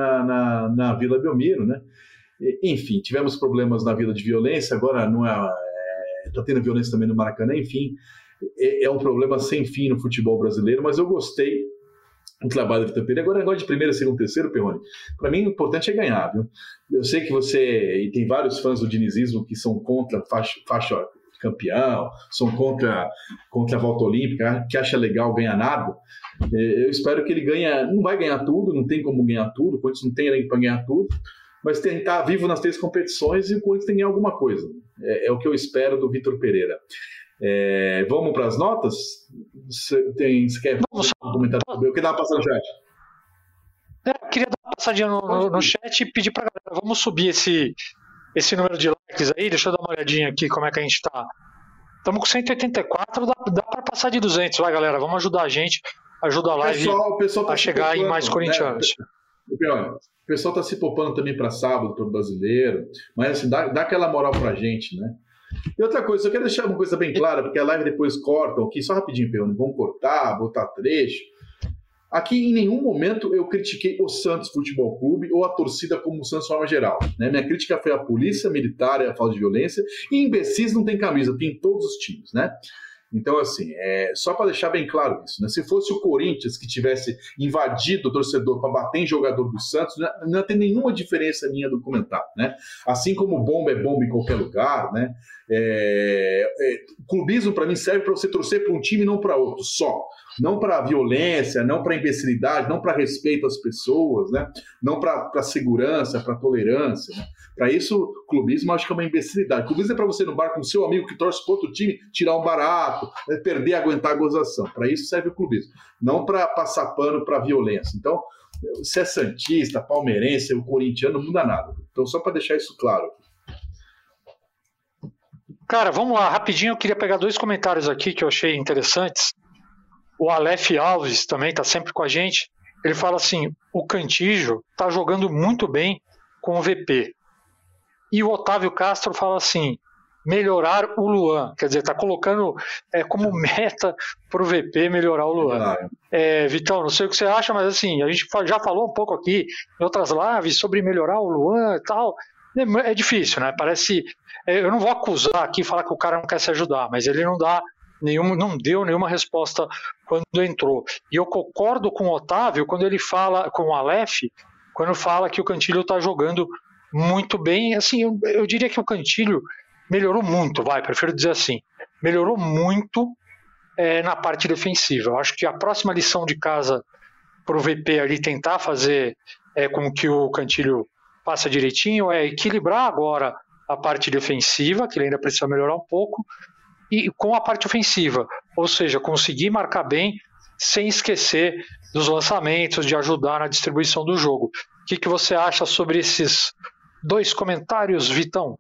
na Vila Belmiro, né? Enfim, tivemos problemas na Vila de Violência, agora não está tendo violência também no Maracanã, enfim, é um problema sem fim no futebol brasileiro, mas eu gostei do trabalho do Vitor Pereira. Agora, negócio de primeiro, segundo, terceiro, Perrone, para mim o importante é ganhar, viu? Eu sei que e tem vários fãs do dinizismo que são contra faixa campeão, são contra a volta olímpica, que acha legal ganhar nada. Eu espero que ele não vai ganhar tudo, não tem como ganhar tudo, o Corinthians não tem elenco para ganhar tudo, mas tentar vivo nas 3 competições e o Corinthians tem que ganhar alguma coisa. É o que eu espero do Vitor Pereira. Vamos para as notas? Você quer comentar sobre o que dá para passar no chat? Eu queria dar uma passadinha no chat e pedir para a galera, vamos subir esse número de likes aí, deixa eu dar uma olhadinha aqui como é que a gente está. Estamos com 184, dá para passar de 200, vai galera, vamos ajudar a gente, ajuda a live o pessoal tá a chegar em mais corintianos. O pessoal está se poupando também para sábado, para o brasileiro, mas assim, dá aquela moral para a gente, né? E outra coisa, eu quero deixar uma coisa bem clara, porque a live depois corta aqui, só rapidinho, Peone, vamos cortar, botar trecho. Aqui em nenhum momento eu critiquei o Santos Futebol Clube ou a torcida como o Santos de forma geral, né? Minha crítica foi a polícia militar e a falta de violência, e imbecis não tem camisa, tem em todos os times, né? Então, assim, só para deixar bem claro isso, né? Se fosse o Corinthians que tivesse invadido o torcedor para bater em jogador do Santos, não ia ter nenhuma diferença minha do comentário, né? Assim como bomba é bomba em qualquer lugar, né? Clubismo, para mim, serve para você torcer para um time e não para outro, só. Não para violência, não para imbecilidade, não para respeito às pessoas, né? Não para segurança, para tolerância, né? Para isso, clubismo acho que é uma imbecilidade. Clubismo é para você ir no bar com seu amigo que torce para outro time, tirar um barato, perder, aguentar a gozação. Para isso serve o clubismo, não para passar pano para violência. Então, se é santista, palmeirense, o corintiano, não muda nada. Então, só para deixar isso claro. Cara, vamos lá, rapidinho, eu queria pegar 2 comentários aqui que eu achei interessantes. O Aleph Alves também está sempre com a gente. Ele fala assim, o Cantígio está jogando muito bem com o VP. E o Otávio Castro fala assim, melhorar o Luan. Quer dizer, está colocando como meta para o VP melhorar o Luan. Vitão, não sei o que você acha, mas assim, a gente já falou um pouco aqui em outras lives sobre melhorar o Luan e tal. É difícil, né? Parece... Eu não vou acusar aqui e falar que o cara não quer se ajudar, mas ele não dá não deu nenhuma resposta quando entrou. E eu concordo com o Otávio quando ele fala, com o Aleph, quando fala que o Cantillo está jogando muito bem. Assim, eu diria que o Cantillo melhorou muito, prefiro dizer assim, melhorou muito na parte defensiva. Eu acho que a próxima lição de casa para o VP ali tentar fazer com que o Cantillo faça direitinho é equilibrar agora a parte defensiva, que ele ainda precisa melhorar um pouco, e com a parte ofensiva, ou seja, conseguir marcar bem sem esquecer dos lançamentos, de ajudar na distribuição do jogo. O que você acha sobre esses 2 comentários, Vitão?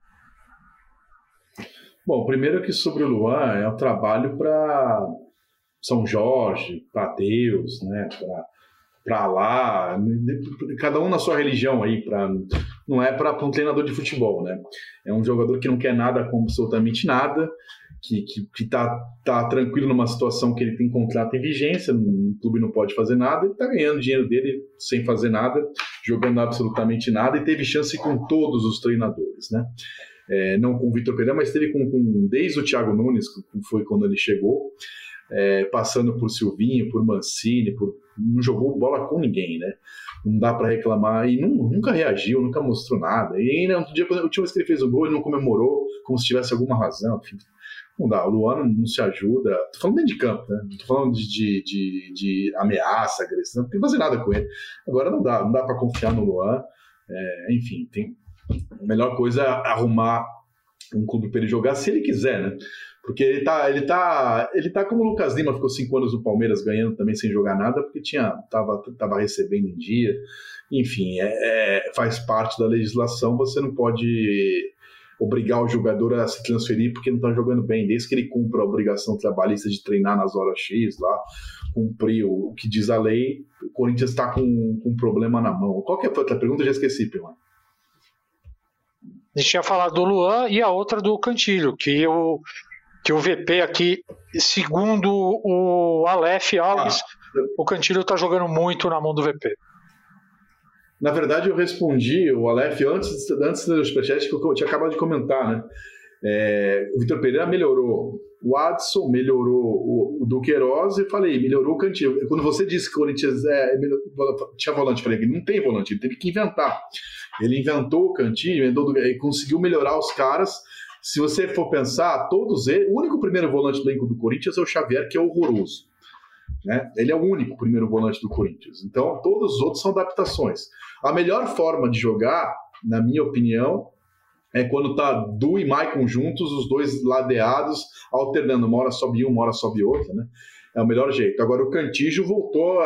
Bom, primeiro que sobre o Luan é um trabalho para São Jorge, para Deus, né? Para lá, cada um na sua religião aí, não é para um treinador de futebol, né? É um jogador que não quer nada com absolutamente nada, que tá tranquilo numa situação que ele tem contrato em vigência, o clube não pode fazer nada, ele tá ganhando dinheiro dele sem fazer nada, jogando absolutamente nada, e teve chance com todos os treinadores, né? Não com o Vitor Pereira, mas teve desde o Thiago Nunes, que foi quando ele chegou, passando por Silvinho, por Mancini, não jogou bola com ninguém, né? Não dá para reclamar, e nunca reagiu, nunca mostrou nada, e ainda no dia, a última vez que ele fez o gol, ele não comemorou como se tivesse alguma razão. Enfim, não dá, o Luan não se ajuda, tô falando dentro de campo, né? Não tô falando de ameaça, agressão, não tem que fazer nada com ele. Agora não dá para confiar no Luan, enfim, a melhor coisa é arrumar um clube para ele jogar, se ele quiser, né? Porque ele tá como o Lucas Lima, ficou 5 anos no Palmeiras ganhando também sem jogar nada, porque tava recebendo em dia. Enfim, faz parte da legislação, você não pode obrigar o jogador a se transferir porque não está jogando bem, desde que ele cumpra a obrigação trabalhista de treinar nas horas X lá, cumprir o que diz a lei. O Corinthians está com um problema na mão. Qual que foi a outra pergunta? Eu já esqueci, Pirma. A gente tinha falado do Luan e a outra do Cantillo, que o VP aqui, segundo o Aleph Alves, o Cantillo está jogando muito na mão do VP. Na verdade, eu respondi o Aleph antes do superchat, que eu tinha acabado de comentar, né? O Vitor Pereira melhorou, o Adson melhorou, o Duqueiroz, e falei, melhorou o Cantillo. Quando você disse que o Corinthians tinha volante, falei que não tem volante, ele teve que inventar. Ele inventou o Cantillo, e conseguiu melhorar os caras. Se você for pensar, todos eles, o único primeiro volante do elenco do Corinthians é o Xavier, que é horroroso, né? Ele é o único primeiro volante do Corinthians. Então, todos os outros são adaptações. A melhor forma de jogar, na minha opinião, é quando tá Du e Maicon juntos, os dois ladeados, alternando. Uma hora sobe um, uma hora sobe outra, né? É o melhor jeito. Agora, o Cantillo voltou,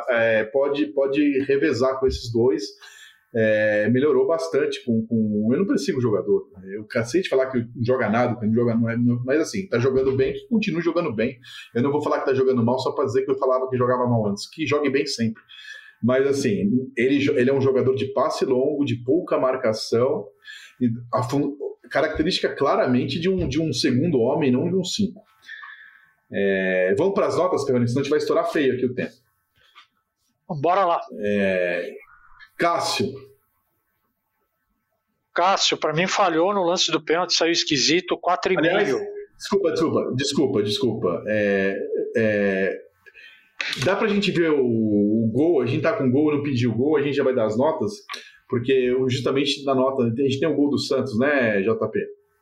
pode revezar com esses dois. Melhorou bastante eu não persigo o jogador, eu cansei de falar que não joga nada, que não joga, mas assim, tá jogando bem, que continue jogando bem. Eu não vou falar que tá jogando mal só para dizer que eu falava que jogava mal antes, que jogue bem sempre, mas assim, ele é um jogador de passe longo, de pouca marcação, e característica claramente de um segundo homem, não de um 5. Vamos para as notas, Perrone, senão a gente vai estourar feio aqui o tempo. Bora lá. Cássio, para mim falhou no lance do pênalti, saiu esquisito, 4,5. Aliás, desculpa. Dá pra gente ver o gol, a gente tá com o gol, não pediu o gol, a gente já vai dar as notas, porque justamente na nota, a gente tem o gol do Santos, né, JP?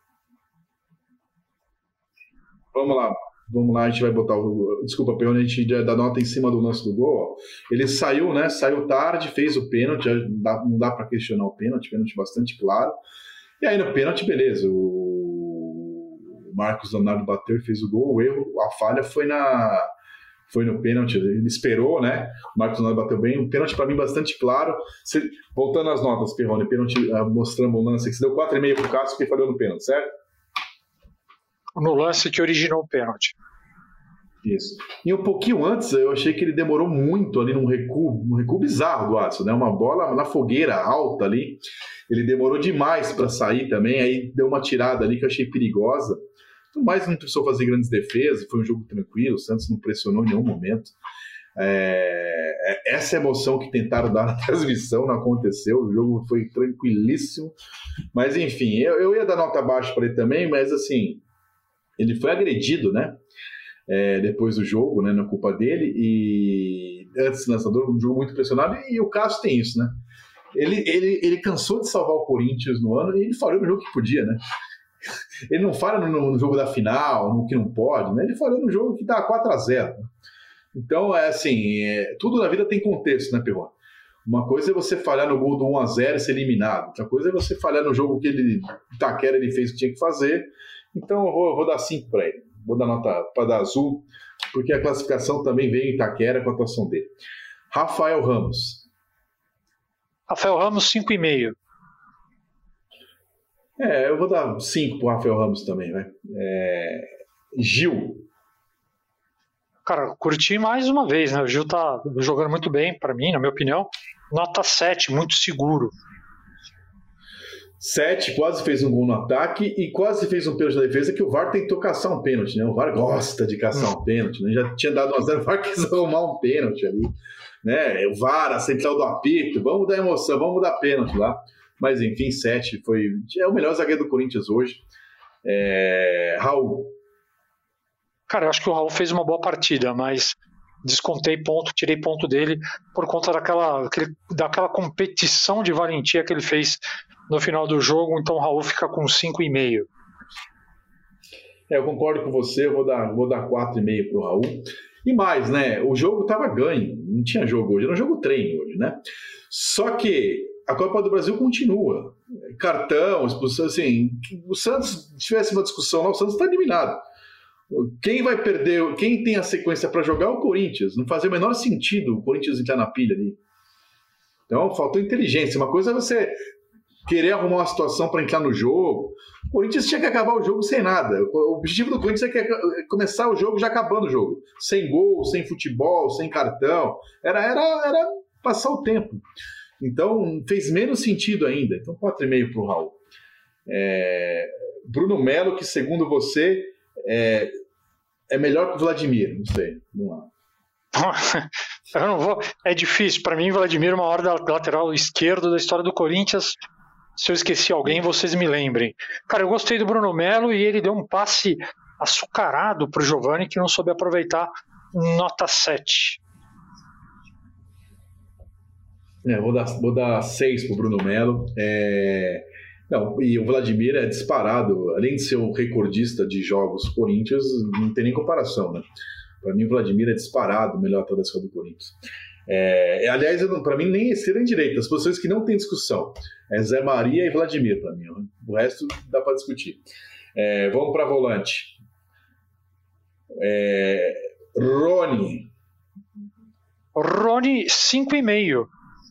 Vamos lá, a gente vai botar desculpa, Perrone, a gente dá nota em cima do lance do gol. Ó. Ele saiu, né? Saiu tarde, fez o pênalti, não dá para questionar o pênalti bastante claro. E aí no pênalti, beleza, o Marcos Leonardo bateu e fez o gol. O erro, a falha foi no pênalti, ele esperou, né? O Marcos Leonardo bateu bem. Um pênalti para mim bastante claro. Voltando às notas, Perrone, pênalti, mostrando o lance que você deu 4,5 pro Cássio que falhou no pênalti, certo? No lance que originou o pênalti. Isso. E um pouquinho antes, eu achei que ele demorou muito ali num recuo bizarro do Adson, né? Uma bola na fogueira alta ali. Ele demorou demais para sair também, aí deu uma tirada ali que eu achei perigosa. Mas não precisou fazer grandes defesas, foi um jogo tranquilo, o Santos não pressionou em nenhum momento. Essa emoção que tentaram dar na transmissão não aconteceu, o jogo foi tranquilíssimo. Mas enfim, eu ia dar nota baixa para ele também, mas assim, ele foi agredido, né? depois do jogo, né, na culpa dele, e antes do lançador, um jogo muito pressionado, e o Cássio tem isso, né? Ele cansou de salvar o Corinthians no ano e ele falhou no jogo que podia, né? Ele não falha no jogo da final, no que não pode, né? Ele falhou no jogo que dá 4-0. Então, tudo na vida tem contexto, né, Pirroni? Uma coisa é você falhar no gol do 1-0 e ser eliminado. Outra coisa é você falhar no jogo que Itaquera ele fez o que tinha que fazer. Então eu vou dar 5 para ele. Vou dar nota para dar azul, porque a classificação também veio em Itaquera com a atuação dele. Rafael Ramos. Rafael Ramos, 5,5. Eu vou dar 5 pro Rafael Ramos também, né? Gil. Cara, curti mais uma vez, né? O Gil tá jogando muito bem, para mim, na minha opinião. Nota 7, muito seguro. 7, quase fez um gol no ataque e quase fez um pênalti na defesa, que o VAR tentou caçar um pênalti, né? O VAR gosta de caçar um pênalti, né? Já tinha dado 1-0, o VAR quis arrumar um pênalti ali, né? O VAR, a central do apito, vamos dar emoção, vamos dar pênalti lá. Mas enfim, 7 é o melhor zagueiro do Corinthians hoje. Raul. Cara, eu acho que o Raul fez uma boa partida, mas descontei ponto, tirei ponto dele por conta daquela competição de valentia que ele fez no final do jogo, então o Raul fica com 5,5. Eu concordo com você, eu vou dar 4,5 pro Raul. E mais, né? O jogo estava ganho, não tinha jogo hoje, era um jogo treino hoje, né? Só que a Copa do Brasil continua. Cartão, expulsão, assim, o Santos, se tivesse uma discussão lá, o Santos está eliminado. Quem vai perder, quem tem a sequência para jogar é o Corinthians. Não fazia o menor sentido o Corinthians entrar na pilha ali. Então, faltou inteligência. Uma coisa é você querer arrumar uma situação para entrar no jogo. O Corinthians tinha que acabar o jogo sem nada. O objetivo do Corinthians é começar o jogo já acabando o jogo. Sem gol, sem futebol, sem cartão. Era passar o tempo. Então, fez menos sentido ainda. Então, 4,5 para o Raul. Bruno Melo, que segundo você é melhor que o Vladimir. Não sei. Vamos lá. Eu não vou. É difícil. Para mim, Vladimir é uma hora da lateral esquerdo da história do Corinthians. Se eu esqueci alguém, vocês me lembrem. Cara, eu gostei do Bruno Melo e ele deu um passe açucarado pro Giovani que não soube aproveitar. Nota 7. Vou dar 6 pro Bruno Melo. Não, e o Vladimir é disparado. Além de ser um recordista de jogos Corinthians, não tem nem comparação, né? Para mim, o Vladimir é disparado o melhor atleta da história do Corinthians. Aliás, para mim, nem esquerda nem direita. As posições que não tem discussão. Zé Maria e Vladimir, para mim. O resto dá para discutir. Vamos para volante. Rony. Rony, 5,5.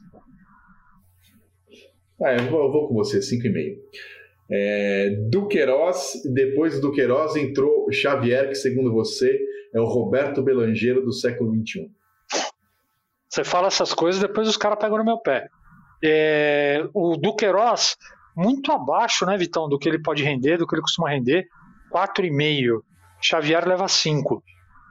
Eu vou com você, 5,5. Duqueiroz, depois do Duqueiroz entrou Xavier, que segundo você é o Roberto Belangeiro do século XXI. Você fala essas coisas, depois os caras pegam no meu pé. O Duqueiroz, muito abaixo, né, Vitão, do que ele pode render, do que ele costuma render, 4,5. Xavier leva 5.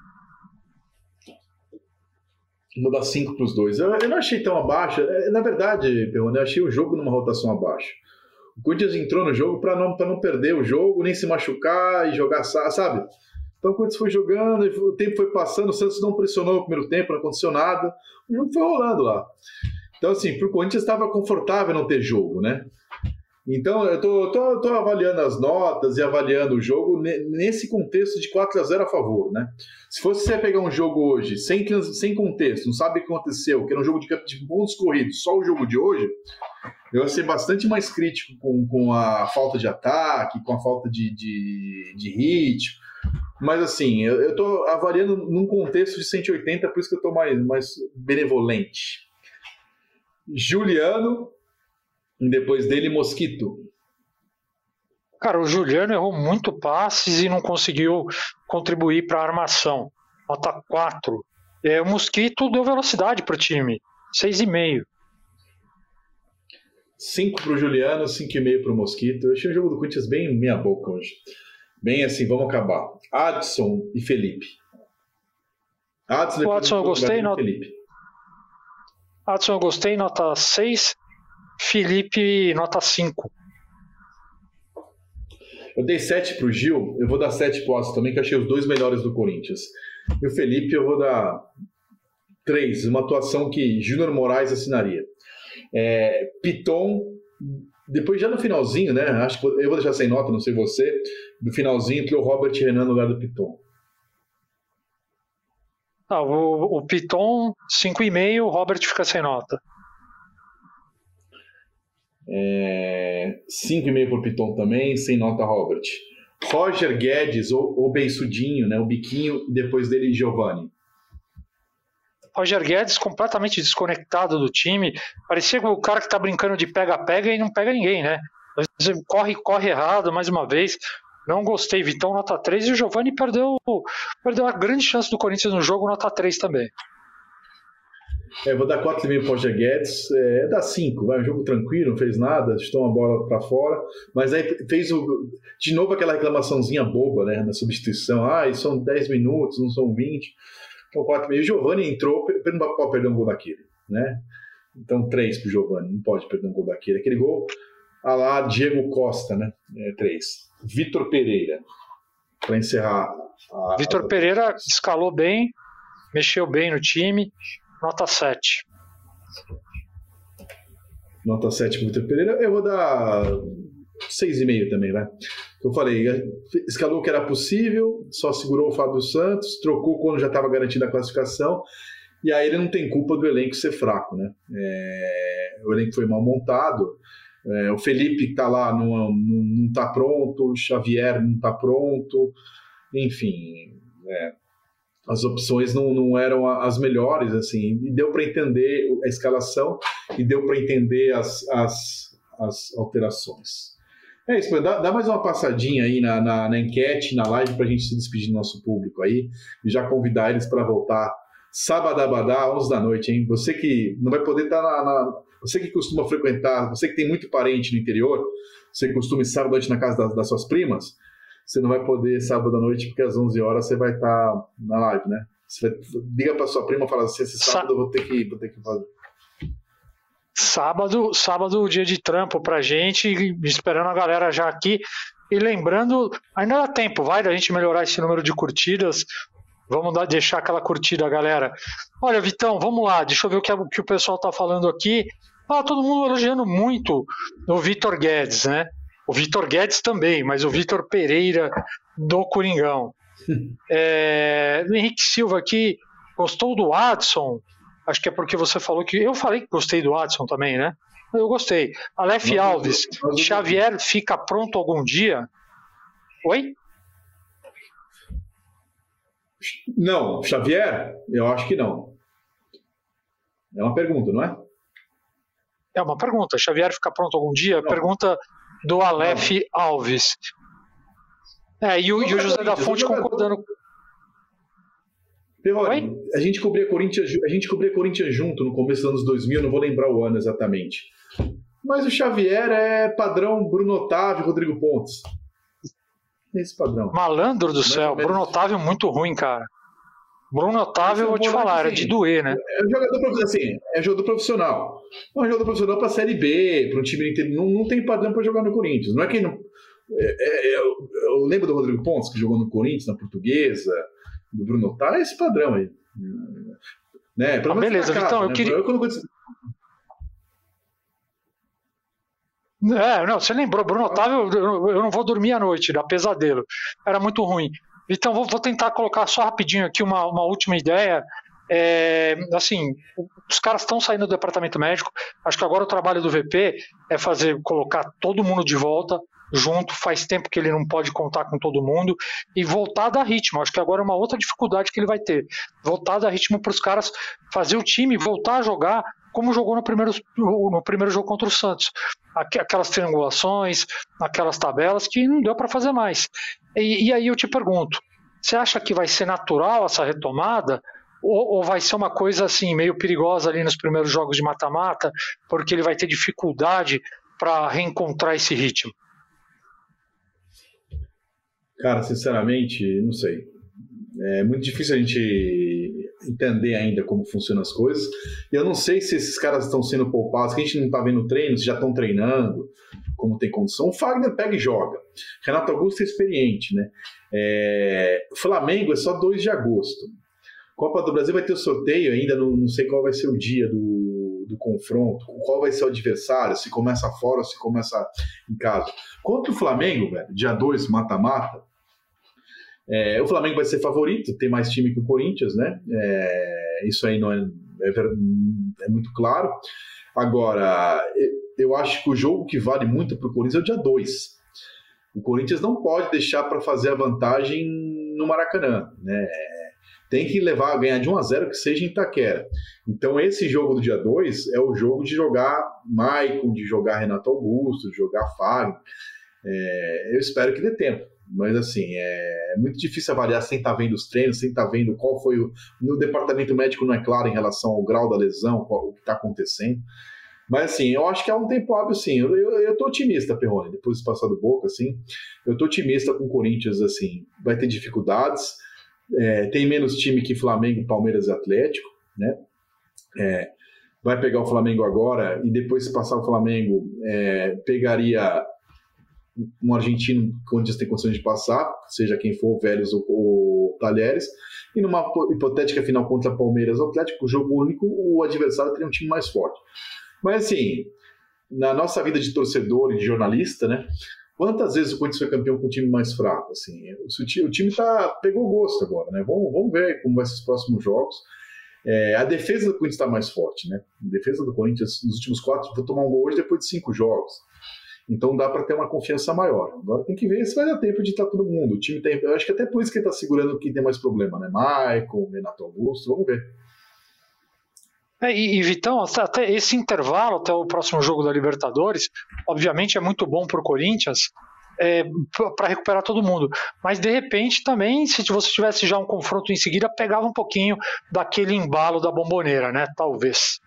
Vou dar 5 para os dois. Eu não achei tão abaixo. Na verdade, Perrone, eu achei o jogo numa rotação abaixo. O Corinthians entrou no jogo para não perder o jogo, nem se machucar e jogar, sabe? Então o Corinthians foi jogando, o tempo foi passando, o Santos não pressionou no primeiro tempo, não aconteceu nada. O jogo foi rolando lá. Então, assim, para o Corinthians estava confortável não ter jogo, né? Então, eu tô avaliando as notas e avaliando o jogo nesse contexto de 4-0 a favor, né? Se fosse você pegar um jogo hoje, sem contexto, não sabe o que aconteceu, que era um jogo de pontos corridos, só o jogo de hoje, eu ia ser bastante mais crítico com a falta de ataque, com a falta de ritmo. Mas, assim, eu tô avaliando num contexto de 180, por isso que eu tô mais benevolente. Juliano... E depois dele, Mosquito. Cara, o Juliano errou muito passes e não conseguiu contribuir para a armação. Nota 4. O Mosquito deu velocidade para o time. 6,5. 5 para o Juliano, 5,5 para o Mosquito. Eu achei o jogo do Corinthians bem meia boca hoje. Bem assim, vamos acabar. Adson e Felipe. O Adson eu gostei. Adson eu gostei, nota 6. Felipe, nota 5. Eu dei 7 pro Gil, eu vou dar 7 pro Watson também, que eu achei os 2 melhores do Corinthians. E o Felipe eu vou dar 3, uma atuação que Júnior Moraes assinaria. Piton, depois já no finalzinho, né? Acho que eu vou deixar sem nota, não sei você, do finalzinho que o Robert Renan no lugar do Piton. O Piton, 5,5, o Robert fica sem nota. 5,5 pro Piton também, sem nota Robert. Roger Guedes, ou Beiçudinho, né? O Biquinho, e depois dele Giovani. Roger Guedes completamente desconectado do time. Parecia o cara que tá brincando de pega-pega e não pega ninguém, né? Corre errado mais uma vez. Não gostei. Vitão, nota 3. E o Giovani perdeu a grande chance do Corinthians no jogo, nota 3 também. Vou dar 4,5 pro Roger Guedes. Dá 5. Vai, um jogo tranquilo, não fez nada, chutou uma bola para fora. Mas aí fez de novo aquela reclamaçãozinha boba, né? Na substituição. São 10 minutos, não são 20. Então 4,5. O Giovani entrou, não pode perder um gol daquele, né? Então 3 pro Giovani, não pode perder um gol daquele. Aquele gol, lá Diego Costa, né? 3. Vitor Pereira, para encerrar. Vitor Pereira escalou bem, mexeu bem no time, nota 7. Nota 7 pro Vitor Pereira. Eu vou dar 6,5 também, né? Eu falei, escalou o que era possível, só segurou o Fábio Santos, trocou quando já estava garantida a classificação, e aí ele não tem culpa do elenco ser fraco, né? O elenco foi mal montado, o Felipe que tá lá não tá pronto, o Xavier não tá pronto, enfim, as opções não eram as melhores, assim, e deu para entender a escalação e deu para entender as alterações. É isso, dá mais uma passadinha aí na enquete, na live, pra gente se despedir do nosso público aí e já convidar eles para voltar sábado, 11 da noite, hein? Você que não vai poder estar você que costuma frequentar, você que tem muito parente no interior, você que costuma ir sábado à noite na casa das suas primas, você não vai poder sábado à noite porque às 11 horas você vai estar na live, né? Você liga pra sua prima e fala assim, esse sábado eu vou ter que fazer. Sábado, dia de trampo pra gente, esperando a galera já aqui. E lembrando, ainda dá tempo, da gente melhorar esse número de curtidas. Vamos deixar aquela curtida, galera. Olha, Vitão, vamos lá, deixa eu ver o que o pessoal tá falando aqui. Todo mundo elogiando muito o Vitor Guedes, né? O Vitor Guedes também, mas o Vitor Pereira do Coringão. O Henrique Silva aqui gostou do Adson. Acho que é porque você falou que... Eu falei que gostei do Adson também, né? Eu gostei. Aleph Alves, Xavier fica pronto algum dia? Oi? Não, Xavier? Eu acho que não. É uma pergunta, não é? É uma pergunta. Xavier fica pronto algum dia? Não. Pergunta do Aleph Alves. E o José da Fonte concordando... Perrone, a gente cobria Corinthians junto no começo dos anos 2000, não vou lembrar o ano exatamente. Mas o Xavier é padrão Bruno Otávio, Rodrigo Pontes. Esse padrão. Malandro do céu, Bruno Otávio muito ruim, cara. Bruno Otávio, eu vou te falar, era de doer, né? É jogador profissional. É um jogador profissional pra Série B, para um time inteiro. Não tem padrão pra jogar no Corinthians. Não é que não. Eu lembro do Rodrigo Pontes, que jogou no Corinthians, na Portuguesa, do Bruno Otávio, é esse padrão aí. Né? Beleza, Vitão, eu queria... Não, você lembrou, Bruno Otávio, eu não vou dormir à noite, dá pesadelo. Era muito ruim. Então, vou tentar colocar só rapidinho aqui uma última ideia. Assim, os caras estão saindo do departamento médico. Acho que agora o trabalho do VP é colocar todo mundo de volta junto. Faz tempo que ele não pode contar com todo mundo e voltar a dar ritmo. Acho que agora é uma outra dificuldade que ele vai ter. Voltar a dar ritmo para os caras, fazer o time voltar a jogar como jogou no primeiro jogo contra o Santos. Aquelas triangulações, aquelas tabelas que não deu para fazer mais. E aí eu te pergunto, você acha que vai ser natural essa retomada? Ou vai ser uma coisa assim meio perigosa ali nos primeiros jogos de mata-mata, porque ele vai ter dificuldade para reencontrar esse ritmo? Cara, sinceramente, não sei. É muito difícil a gente entender ainda como funcionam as coisas. E eu não sei se esses caras estão sendo poupados, que a gente não está vendo treino, se já estão treinando. como tem condição. O Fagner pega e joga. Renato Augusto é experiente, né? Flamengo é só 2 de agosto. Copa do Brasil vai ter o sorteio ainda, não sei qual vai ser o dia do confronto, qual vai ser o adversário, se começa fora ou se começa em casa. Contra o Flamengo, velho, dia 2, mata-mata, o Flamengo vai ser favorito, tem mais time que o Corinthians, né? Isso aí não é muito claro. Agora, eu acho que o jogo que vale muito para o Corinthians é o dia 2. O Corinthians não pode deixar para fazer a vantagem no Maracanã, né? Tem que ganhar de 1-0 que seja em Itaquera. Então esse jogo do dia 2 é o jogo de jogar Maicon, de jogar Renato Augusto, de jogar Fagner. Eu espero que dê tempo. Mas assim, é muito difícil avaliar sem estar vendo os treinos, sem estar vendo qual foi no departamento médico não é claro em relação ao grau da lesão, o que está acontecendo. Mas assim, eu acho que é um tempo hábil, sim. Eu tô otimista, Perrone, depois de passar do Boca, assim. Eu tô otimista com o Corinthians, assim. Vai ter dificuldades. Tem menos time que Flamengo, Palmeiras e Atlético, né? Vai pegar o Flamengo agora e depois, se passar o Flamengo, pegaria um argentino que o Corinthians tem condições de passar, seja quem for, o Vélez ou Talheres, e numa hipotética final contra Palmeiras ou Atlético, jogo único, o adversário teria um time mais forte. Mas assim, na nossa vida de torcedor e de jornalista, né? Quantas vezes o Corinthians foi campeão com um time mais fraco? Assim, o time pegou gosto agora, né? Vamos ver como vai ser os próximos jogos. A defesa do Corinthians está mais forte, né? A defesa do Corinthians nos últimos 4 vou tomar um gol hoje depois de 5 jogos. Então dá para ter uma confiança maior. Agora tem que ver se vai dar tempo de estar todo mundo. O time eu acho que até por isso que ele está segurando quem tem mais problema, né? Maicon, Renato Augusto, vamos ver. E Vitão, até esse intervalo, até o próximo jogo da Libertadores, obviamente é muito bom para o Corinthians, para recuperar todo mundo. Mas de repente também, se você tivesse já um confronto em seguida, pegava um pouquinho daquele embalo da Bombonera, né? Talvez.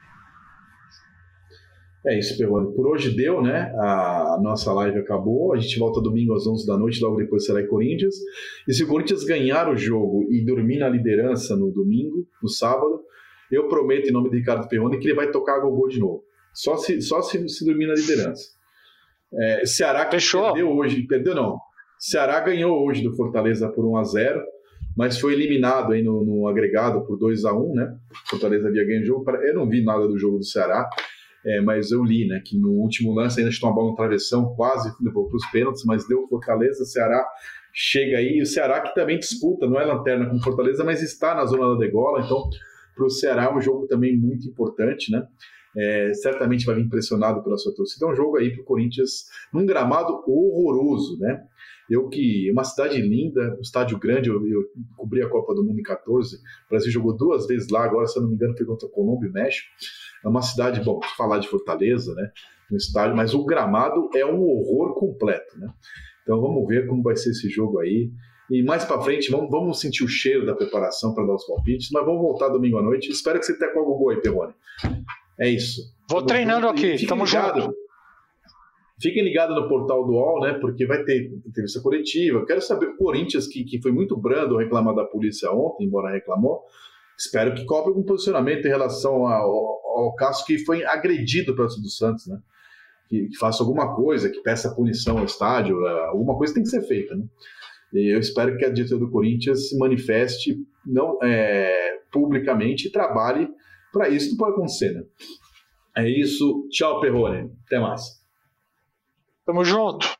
É isso, Perrone. Por hoje deu, né? A nossa live acabou. A gente volta domingo às 11 da noite, logo depois será Corinthians. E se o Corinthians ganhar o jogo e dormir na liderança no domingo, no sábado, eu prometo, em nome de Ricardo Perrone, que ele vai tocar a gogô de novo. Só se dormir na liderança. Ceará que perdeu hoje. Perdeu não. Ceará ganhou hoje do Fortaleza por 1-0, mas foi eliminado aí no agregado por 2-1, né? Fortaleza havia ganho o jogo. Eu não vi nada do jogo do Ceará, mas eu li, né? Que no último lance ainda chutou uma bola no travessão, quase levou para os pênaltis, mas deu Fortaleza. Ceará chega aí. O Ceará que também disputa, não é lanterna com Fortaleza, mas está na zona da degola, então para o Ceará é um jogo também muito importante, né? Certamente vai vir impressionado pela sua torcida. É um jogo aí para o Corinthians num gramado horroroso, né? Uma cidade linda, um estádio grande, eu cobri a Copa do Mundo em 14, o Brasil jogou 2 vezes lá, agora, se eu não me engano, foi contra a Colômbia e México. É uma cidade, bom, falar de Fortaleza, né? No estádio, mas o gramado é um horror completo, né? Então vamos ver como vai ser esse jogo aí. E mais para frente, vamos sentir o cheiro da preparação para dar os palpites, mas vamos voltar domingo à noite. Espero que você tenha com o Google aí, Perrone. É isso. Vou treinando aqui, tamo junto. Fiquem ligados no portal do UOL, né? Porque vai ter entrevista coletiva. Quero saber o Corinthians, que foi muito brando reclamar da polícia ontem, embora reclamou. Espero que cobre algum posicionamento em relação ao caso que foi agredido pelo Silvio Santos, né? Que faça alguma coisa, que peça punição ao estádio, alguma coisa tem que ser feita, né? E eu espero que a diretoria do Corinthians se manifeste publicamente e trabalhe para isso não pode acontecer, né? É isso. Tchau, Perrone. Até mais. Tamo junto.